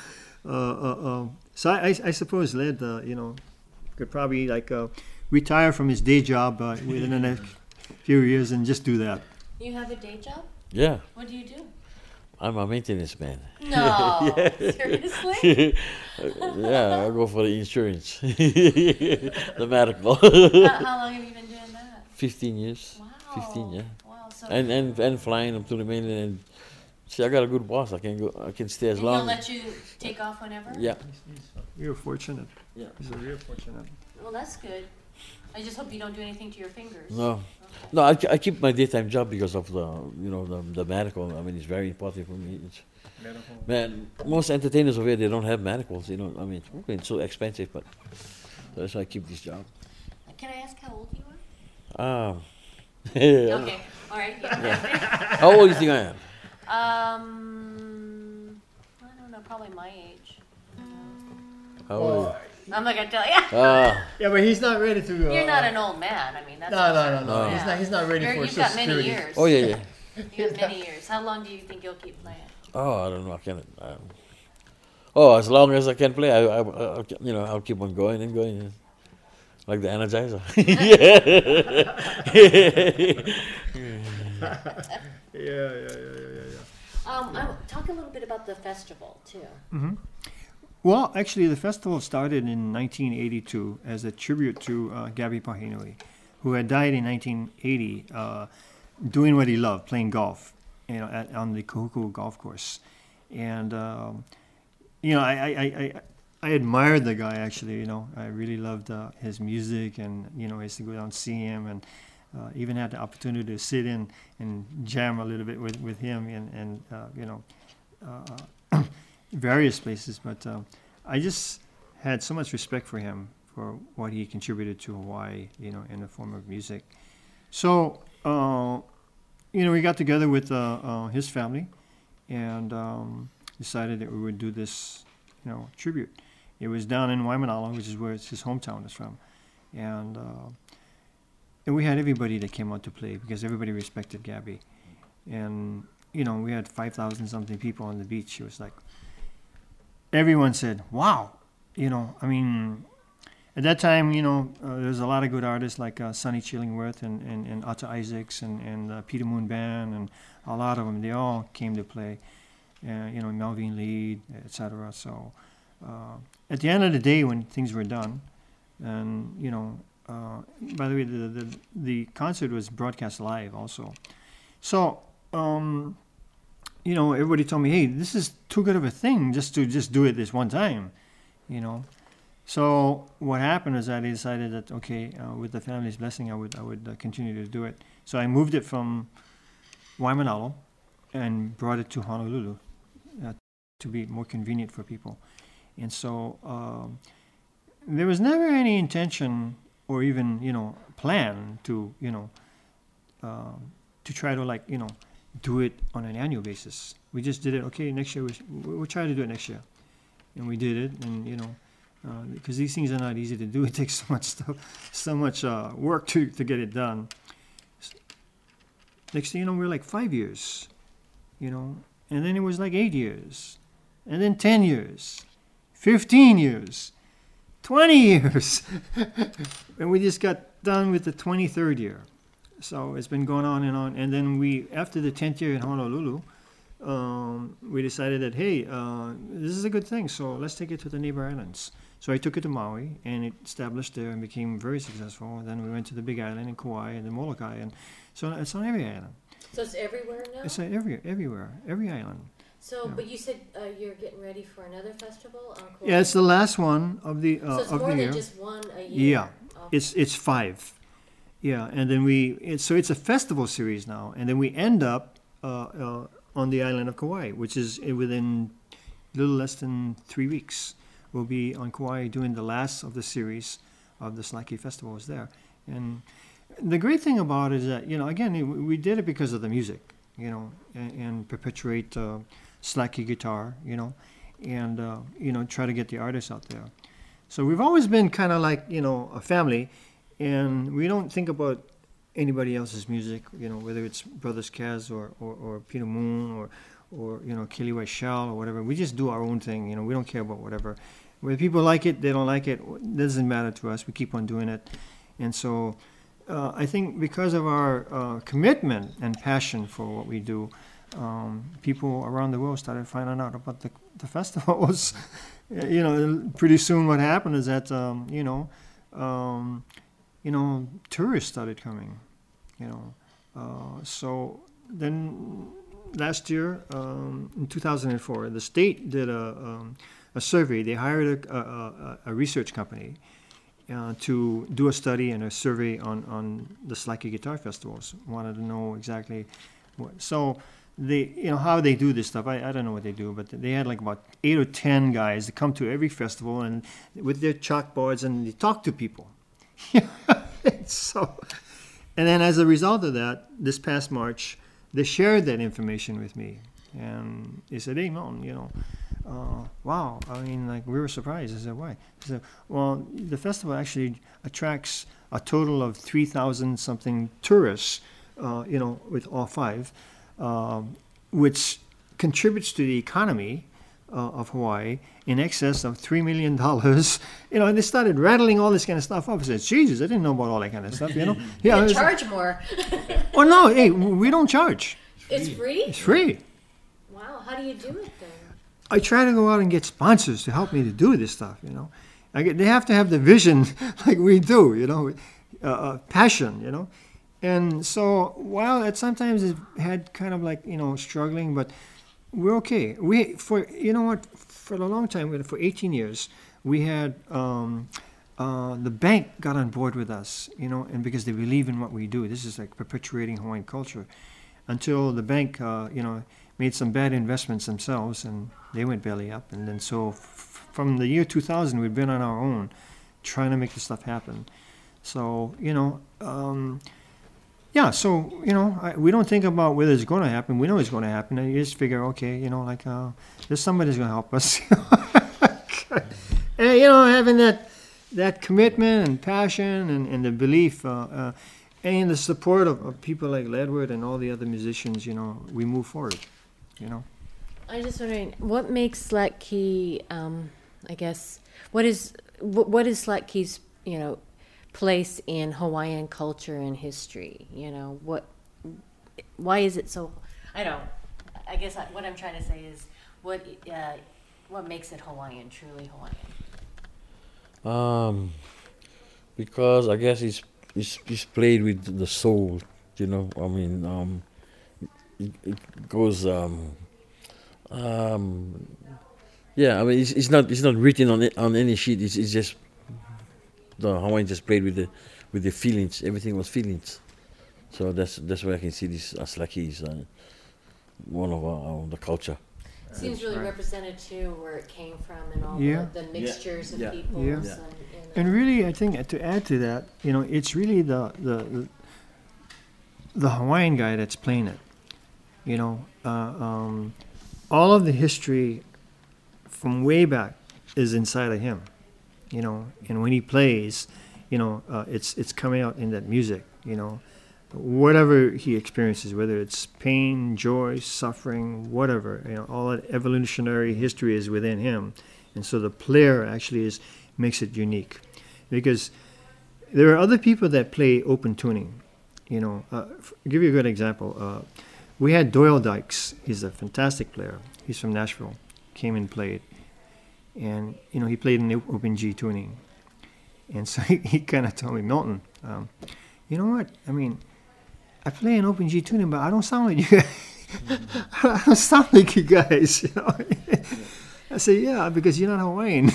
I suppose Led, you know, could probably like retire from his day job within the next few years and just do that.
You have a day job?
Yeah,
What do you do?
I'm a maintenance man.
No, seriously?
Yeah, I go for the insurance, the medical.
How long have you been doing that?
15 years.
Wow.
15, yeah.
Wow. So
And flying up to the mainland. And see, I got a good boss. I can stay as
and he'll
long.
let you take off whenever?
Yeah.
You're fortunate.
Yeah.
He's a real fortunate.
Well, that's good. I just hope you don't do anything to your fingers.
No. No, I keep my daytime job because of the medical. I mean, it's very important for me. Man, most entertainers over here, they don't have medicals. You know, I mean, it's so expensive, but that's why I keep this job.
Can I ask how old you are?
Okay.
Okay. All right. Yeah.
How old do you think I am?
I don't know. Probably my age.
How old?
I'm not gonna tell you.
Yeah, but he's not ready to.
You're not an old man. I mean, that's
No.
Yeah.
He's not ready for
You've
Social
got many
Security.
years.
Oh yeah.
You have many years. How long do you think you'll keep playing?
Oh, I don't know. I can't. As long as I can play, I'll keep on going and going, like the Energizer.
Yeah.
Talk a little bit about the festival too.
Well, actually, the festival started in 1982 as a tribute to Gabby Pahinui, who had died in 1980 doing what he loved, playing golf, you know, on the Kahuku golf course. And, you know, I admired the guy, actually, you know. I really loved his music, and, you know, I used to go down and see him, and even had the opportunity to sit in and jam a little bit with him and you know, various places. But I just had so much respect for him for what he contributed to Hawaii, you know, in the form of music. So, you know, we got together with his family and decided that we would do this, you know, tribute. It was down in Waimanalo, which is where his hometown is from. And we had everybody that came out to play because everybody respected Gabby. And, you know, we had 5,000 something people on the beach. It was like, everyone said, wow. You know, I mean, at that time, you know, there's a lot of good artists like Sonny Chillingworth and Atta Isaacs and Peter Moon Band, and a lot of them, they all came to play. You know, Melvin Lead, etc. So at the end of the day, when things were done, and, you know, by the way, the concert was broadcast live also. So, you know, everybody told me, hey, this is too good of a thing just to do it this one time, you know. So what happened is I decided that, okay, with the family's blessing, I would continue to do it. So I moved it from Waimanalo and brought it to Honolulu to be more convenient for people. And so there was never any intention or even, you know, plan to, you know, to try to, like, you know, do it on an annual basis. We just did it, okay, next year, we'll try to do it next year. And we did it, and, you know, because these things are not easy to do. It takes so much stuff, so much work to get it done. Next thing you know, we're like 5 years, you know, and then it was like 8 years, and then 10 years, 15 years, 20 years. And we just got done with the 23rd year. So it's been going on. And then after the 10th year in Honolulu, we decided that, hey, this is a good thing, so let's take it to the neighbor islands. So I took it to Maui, and it established there and became very successful. And then we went to the Big Island in Kauai and the Molokai, and so it's on every island.
So it's everywhere now?
It's everywhere, every island.
So,
yeah.
but you said you're getting ready for another festival on Kauai?
Yeah, it's the last one of the
So it's
of
more
the
than
year.
just one a year?
Yeah,
Oh.
it's 5. Yeah, and then so it's a festival series now, and then we end up on the island of Kauai, which is within a little less than 3 weeks. We'll be on Kauai doing the last of the series of the Slacky Festivals there. And the great thing about it is that, again, we did it because of the music, and perpetuate Slacky guitar, and, try to get the artists out there. So we've always been kind of like, a family, and we don't think about anybody else's music, whether it's Brothers Kaz or Peter Moon or Kelly White Shell or whatever. We just do our own thing, we don't care about whatever. Whether people like it, they don't like it, doesn't matter to us. We keep on doing it. And so I think because of our commitment and passion for what we do, people around the world started finding out about the festivals. Pretty soon what happened is that, tourists started coming, so then last year, in 2004, the state did a survey. They hired a research company to do a study and a survey on the Slacky Guitar Festivals. Wanted to know exactly what. So they, how they do this stuff. I don't know what they do, but they had like about 8 or 10 guys that come to every festival and with their chalkboards and they talk to people. So, and then as a result of that, this past March, they shared that information with me, and they said, "Hey, Milton, wow, I mean, like, we were surprised." I said, "Why?" I said, "Well, the festival actually attracts a total of 3,000 something tourists, with all 5, which contributes to the economy of Hawaii in excess of $3 million." And they started rattling all this kind of stuff up. I said, "Jesus, I didn't know about all that kind of stuff." Yeah,
You charge more.
Well, no, hey, we don't charge.
It's free?
It's free.
Wow, how do you do it then?
I try to go out and get sponsors to help me to do this stuff. They have to have the vision like we do. Passion. And so while it sometimes it had kind of like struggling, but we're okay. For a long time, for 18 years, we had the bank got on board with us, and because they believe in what we do. This is like perpetuating Hawaiian culture. Until the bank, made some bad investments themselves, and they went belly up. And then so from the year 2000, we've been on our own, trying to make this stuff happen. So yeah, so, we don't think about whether it's going to happen. We know it's going to happen. And you just figure, okay, there's somebody who's going to help us. And, having that commitment and passion and the belief and the support of people like Ledward and all the other musicians, we move forward,
I'm just wondering, what makes Slacky, I guess, what is Slacky's, place in Hawaiian culture and history? Why is it so? I guess what I'm trying to say is what makes it Hawaiian, truly Hawaiian?
Because I guess it's played with the soul. I mean, it goes. Yeah, I mean, it's not written on any sheet. It's just the Hawaiian just played with the feelings. Everything was feelings. So that's where I can see this Slacky is one of the culture.
Seems really represented too, where it came from and all
Yeah.
the mixtures of
Yeah.
peoples.
Yeah.
And
And really, I think to add to that, it's really the Hawaiian guy that's playing it. All of the history from way back is inside of him. And when he plays, it's coming out in that music. Whatever he experiences, whether it's pain, joy, suffering, whatever, all that evolutionary history is within him. And so the player actually makes it unique. Because there are other people that play open tuning. I'll give you a good example. We had Doyle Dykes. He's a fantastic player. He's from Nashville. Came and played. And, he played in open G tuning. And so he kind of told me, "Milton, you know what? I mean, I play an open G tuning, but I don't sound like you guys. I don't sound like you guys, you know. I say, yeah, because you're not Hawaiian.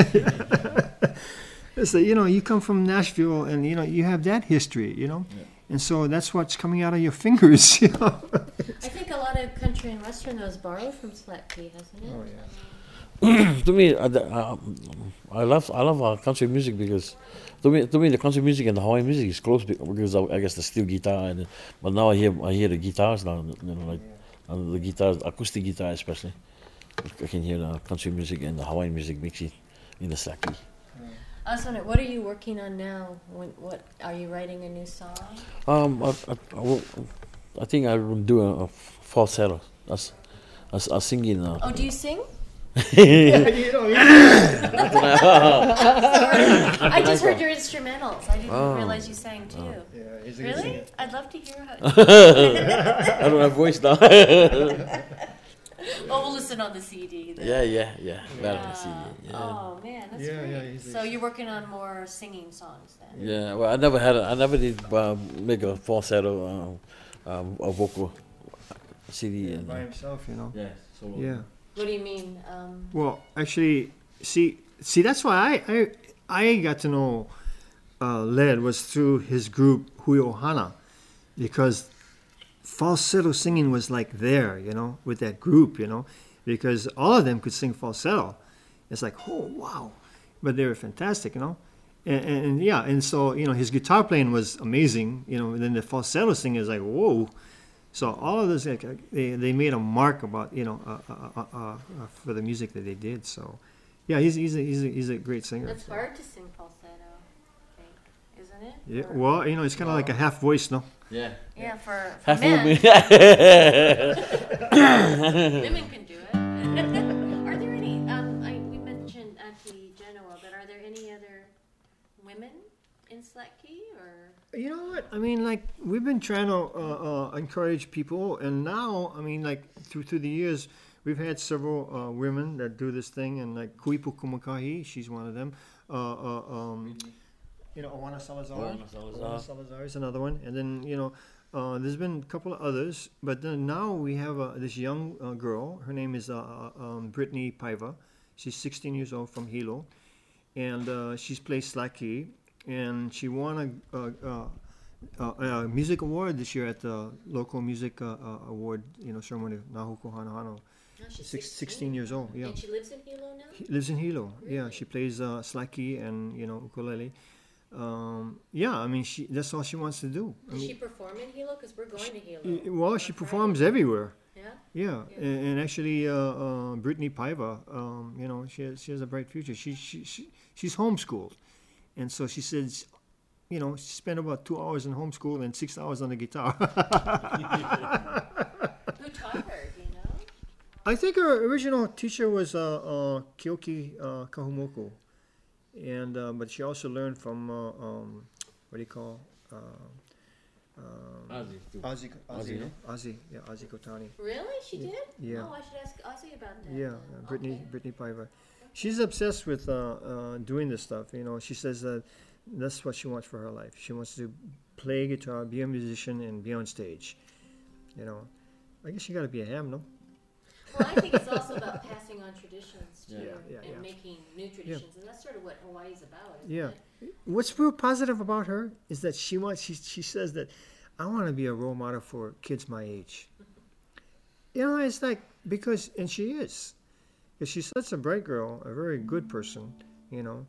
I say, you know, you come from Nashville, and you know you have that history, you know, and so that's what's coming out of your fingers, you know.
I think a lot of country and western though is borrowed from Slack Key, hasn't it?
Oh yeah.
To me, I love country music because to me the country music and the Hawaiian music is close because I guess the steel guitar but now I hear the guitars now, you know, like the guitars, acoustic guitar especially. I can hear the country music and the Hawaiian music mixed in the Slack Key.
I was wondering, what are you working on now? What are you writing a new song?
I think I will do a falsetto. I singing.
Oh, do you sing?
You know,
I just heard your instrumentals. I didn't realize you sang too.
yeah, he's a good
Really?
singer.
I'd love to hear how.
I don't have voice now.
Oh, we'll listen on the CD. Then.
Yeah. Better than CD. Yeah.
Oh man, that's
Yeah,
great.
yeah, he's
So you're working on more singing songs then?
Yeah, well, I never did make a falsetto, a vocal CD. And,
by himself, you know.
yeah, solo.
Yeah.
What do you mean?
Well, actually, see, that's why I got to know Led was through his group Hui Ohana, because falsetto singing was like there, you know, with that group, you know, because all of them could sing falsetto. It's like, oh wow, but they were fantastic, you know, and yeah, and so you know his guitar playing was amazing, you know, and then the falsetto singing is like whoa. So all of this, like, they made a mark about, you know, for the music that they did. So, yeah, he's a great singer.
It's
so.
hard to sing falsetto, I think, isn't it?
Yeah,
Or-
well, you know, it's kind of like a half voice, no?
Yeah.
Yeah, for
Half
men.
movement.
Women can do it. Are there any? We mentioned Auntie Genoa, but are there any other women in Slack Key or?
You know what? I mean, like we've been trying to encourage people, and now, I mean, like through the years, we've had several women that do this thing, and like Kuipu Kumakahi, she's one of them. You know, Oana Salazar. Oana Salazar is another one, and then you know, there's been a couple of others, but then now we have this young girl. Her name is Brittany Paiva. She's 16 years old from Hilo, and she's played Slack Key. And she won a music award this year at the local music award, you know, ceremony of Nahuko Hanahano.
No, she's
16 years old, yeah.
And she lives in Hilo now?
Lives in Hilo, yeah.
Really?
She plays Slack Key and, you know, ukulele. Yeah, I mean, that's all she wants to do. I
Does
mean,
she perform in Hilo? Because we're going to Hilo.
well, she performs everywhere.
Yeah?
Yeah, and actually, Brittany Paiva, you know, she has a bright future. She's homeschooled. And so she says, you know, she spent about 2 hours in homeschool and 6 hours on the guitar.
Who taught her, do you know?
I think her original teacher was Kyoki Kahumoko. And, but she also learned from, what do you call, Ozzy Kotani.
Really? She did?
Yeah.
Oh, I should ask Ozzy about that.
Yeah,
then.
Brittany Paiva. She's obsessed with doing this stuff. You know, she says that that's what she wants for her life. She wants to play guitar, be a musician, and be on stage. You know, I guess you got to be a ham, no?
Well, I think it's also about passing on traditions too,
Yeah,
and making new traditions, and that's sort of what Hawaii's about. Isn't
Yeah.
it?
What's real positive about her is that she says that I want to be a role model for kids my age. You know, it's like and she is. Because she's such a bright girl, a very good person, you know,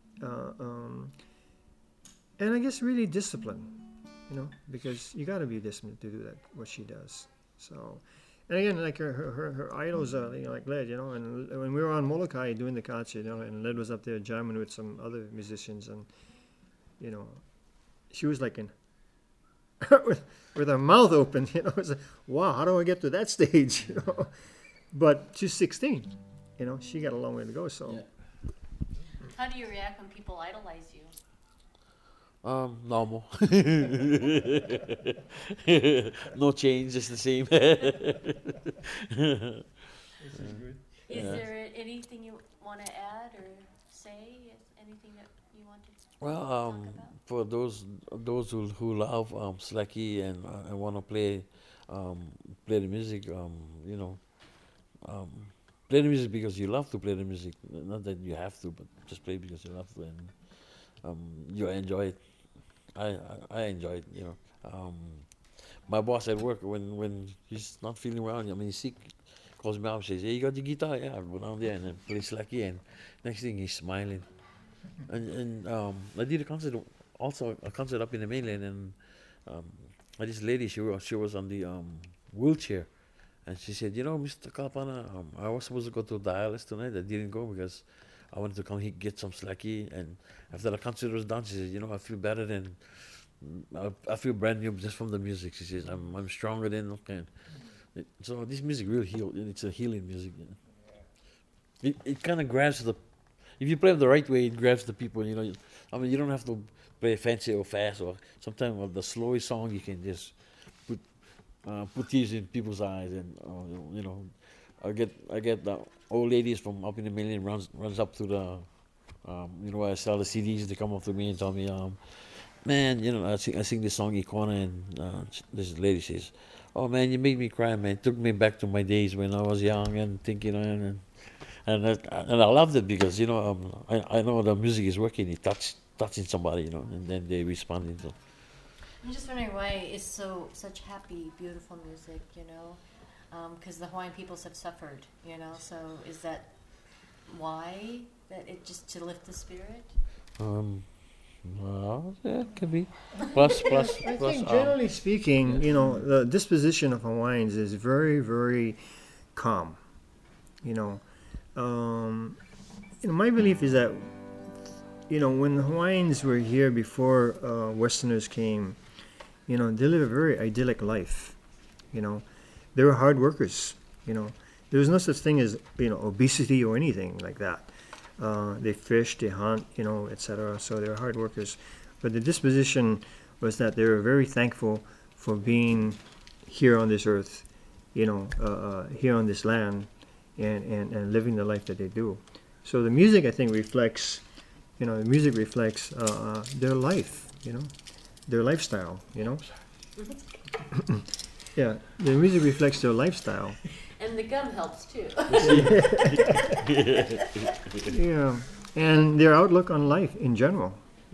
and I guess really disciplined, you know, because you got to be disciplined to do that, what she does. So, and again, like her idols are, you know, like Led, you know, and when we were on Molokai doing the concert, you know, and Led was up there jamming with some other musicians, and, you know, she was like with her mouth open, you know, it's like, wow, how do I get to that stage, you know? But she's 16. You know, she got a long way to go, so.
Yeah.
How do you react when people idolize you?
Normal. No change, just the same.
Is there anything you want to add or say? Anything that you want to
Well,
about?
for those who love Slacky and want to play the music, um, play the music because you love to play the music. Not that you have to, but just play because you love to, and you enjoy it. I enjoy it. My boss at work when he's not feeling well, I mean he's sick, calls me up, says, "Hey, you got your guitar?" Yeah, I go down there and then play Slacky, and next thing he's smiling. And I did a concert up in the mainland, and um, this lady, she was on the wheelchair, and she said, Mr. Kalpana, I was supposed to go to Dialis tonight. I didn't go because I wanted to come here get some slacky. And after the concert was done, she said, I feel better than I feel brand new just from the music. She says, I'm stronger than okay. So this music really heal. It's a healing music. It kind of grabs the if you play it the right way, it grabs the people. I mean, you don't have to play fancy or fast, or sometimes with the slowest song you can just put put tears in people's eyes, and I get the old ladies from up in the million runs up to the where I sell the CDs. They come up to me and tell me, man, I sing this song Iguana, and this lady says, "Oh man, you made me cry, man. It took me back to my days when I was young and thinking and I loved it because I know the music is working. It touching somebody, and then they responding. So
I'm just wondering why it's such happy, beautiful music, because the Hawaiian peoples have suffered, So is that why that it just to lift the spirit?
well, yeah, it could be plus
I
plus.
think generally speaking, the disposition of Hawaiians is very, very calm. You know, my belief is that when the Hawaiians were here before Westerners came, they lived a very idyllic life. They were hard workers. There was no such thing as obesity or anything like that. They fished, they hunt, etc. So they were hard workers. But the disposition was that they were very thankful for being here on this earth, here on this land, and living the life that they do. So the music, I think, reflects, their life, their lifestyle, Yeah, the music reflects their lifestyle.
And the gum helps too.
Yeah, and their outlook on life in general,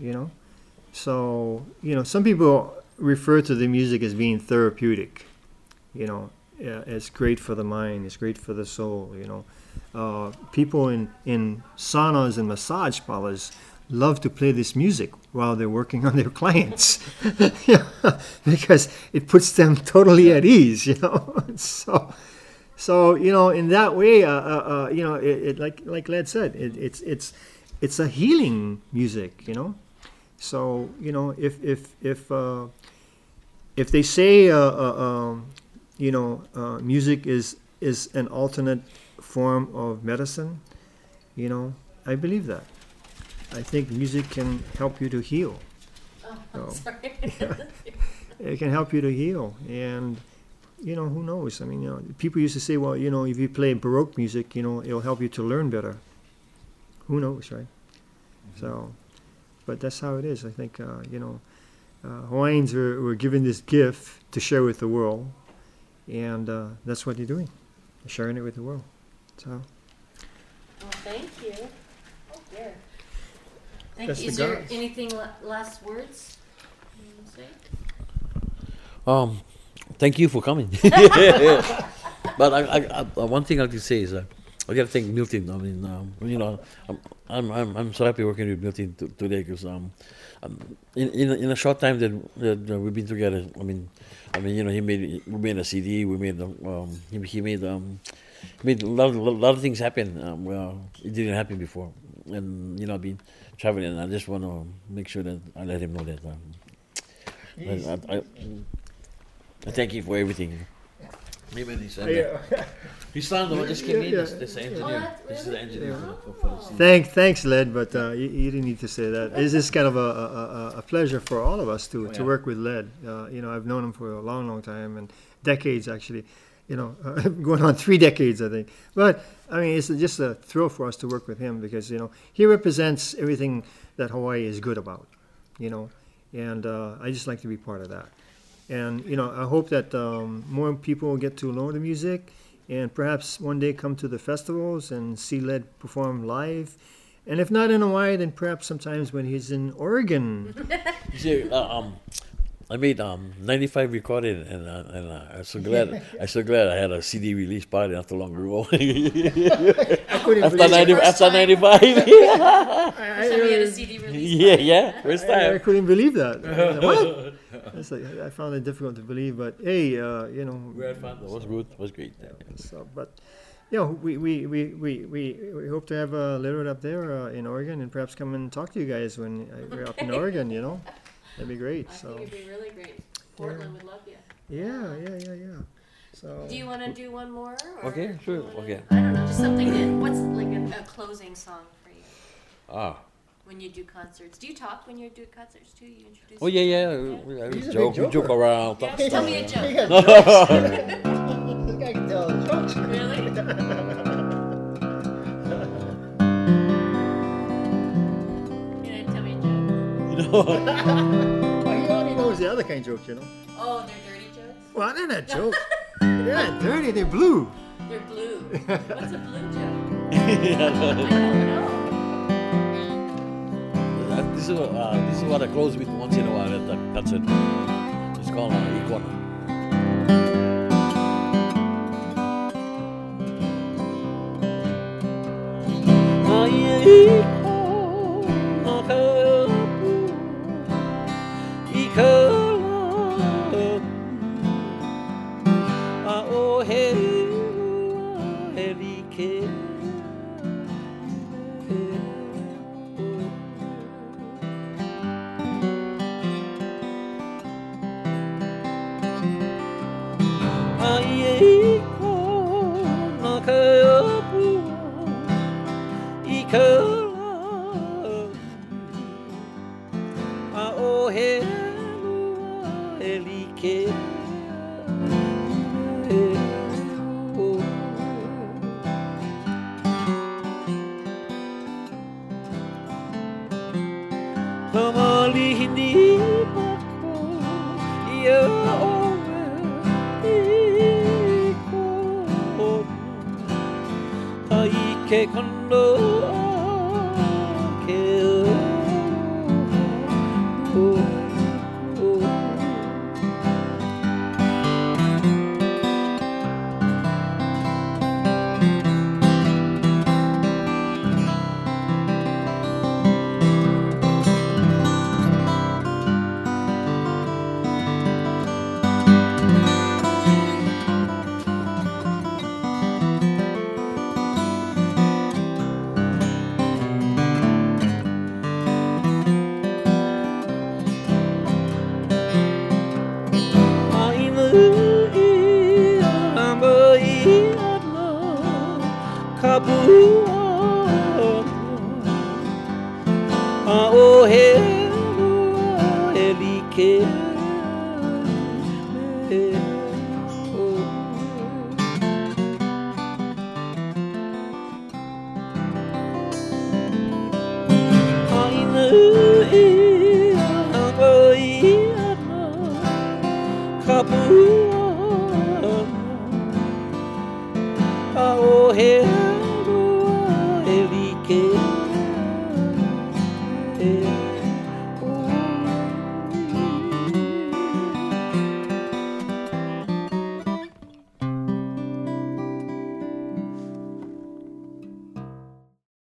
So, some people refer to the music as being therapeutic, it's great for the mind, it's great for the soul, People in saunas and massage parlors love to play this music while they're working on their clients, because it puts them totally at ease, So in that way, it like Led said, it's a healing music, So if they say music is an alternate form of medicine, I believe that. I think music can help you to heal.
Oh, I'm sorry.
It can help you to heal, and who knows? I mean, people used to say, well, if you play Baroque music, it'll help you to learn better. Who knows, right? Mm-hmm. So, but that's how it is. I think, Hawaiians were given this gift to share with the world, and that's what they're doing, sharing it with the world. So.
Well, thank you. Oh, dear. Thank
That's
you. Is
the
there
gods.
anything last words you want to say?
Thank you for coming. But I one thing I can say is I got to thank Milton. I mean, I'm so happy working with Milton today because in a short time that we've been together. I mean, we made a CD. We made he made a lot of things happen. Well, it didn't happen before, and I've been traveling. And I just want to make sure that I let him know that. I thank you for everything. Maybe this. He's standing. Just came in. This engineer. This is the engineer for the scene.
Thanks, Led, but you didn't need to say that. It's just kind of a pleasure for all of us to work with Led. I've known him for a long, long time, and decades actually. going on 3 decades, I think. But I mean, it's just a thrill for us to work with him because he represents everything that Hawaii is good about, and I just like to be part of that. And I hope that more people get to know the music, and perhaps one day come to the festivals and see Led perform live. And if not in Hawaii, then perhaps sometimes when he's in Oregon.
You see, I made 95 recording, and I'm so glad. I'm so glad I had a CD release party not too long ago. After 95.
So you had a CD release.
Yeah. First
I
time.
couldn't believe that. What? It's like, I found it difficult to believe, but hey,
We had fun. It was good. It was great.
So, but we hope to have Leonard up there in Oregon, and perhaps come and talk to you guys when we're up in Oregon. That'd be great.
I
So
think it'd be really great. Portland would love you.
yeah. So
Do you want to do one more? Or
Okay, sure,
you wanna-
okay.
I don't know, just something that, what's like a closing song for you
Ah.
when you do concerts? Do you talk when you do concerts too? You introduce
Oh yeah. We
He's a
joke.
big
We joke
joker.
around.
Yeah,
talk
tell
stuff,
me a
yeah.
joke.
this guy can tell jokes.
Really? Can I tell me a joke?
Well, he already knows the other kind of jokes,
Oh, they're dirty jokes?
Well, they're not jokes. They're not dirty. They're blue.
They're blue. What's a blue joke? I don't know.
This is what I close with once in a while at the concert. It's called Iguana. Yeah.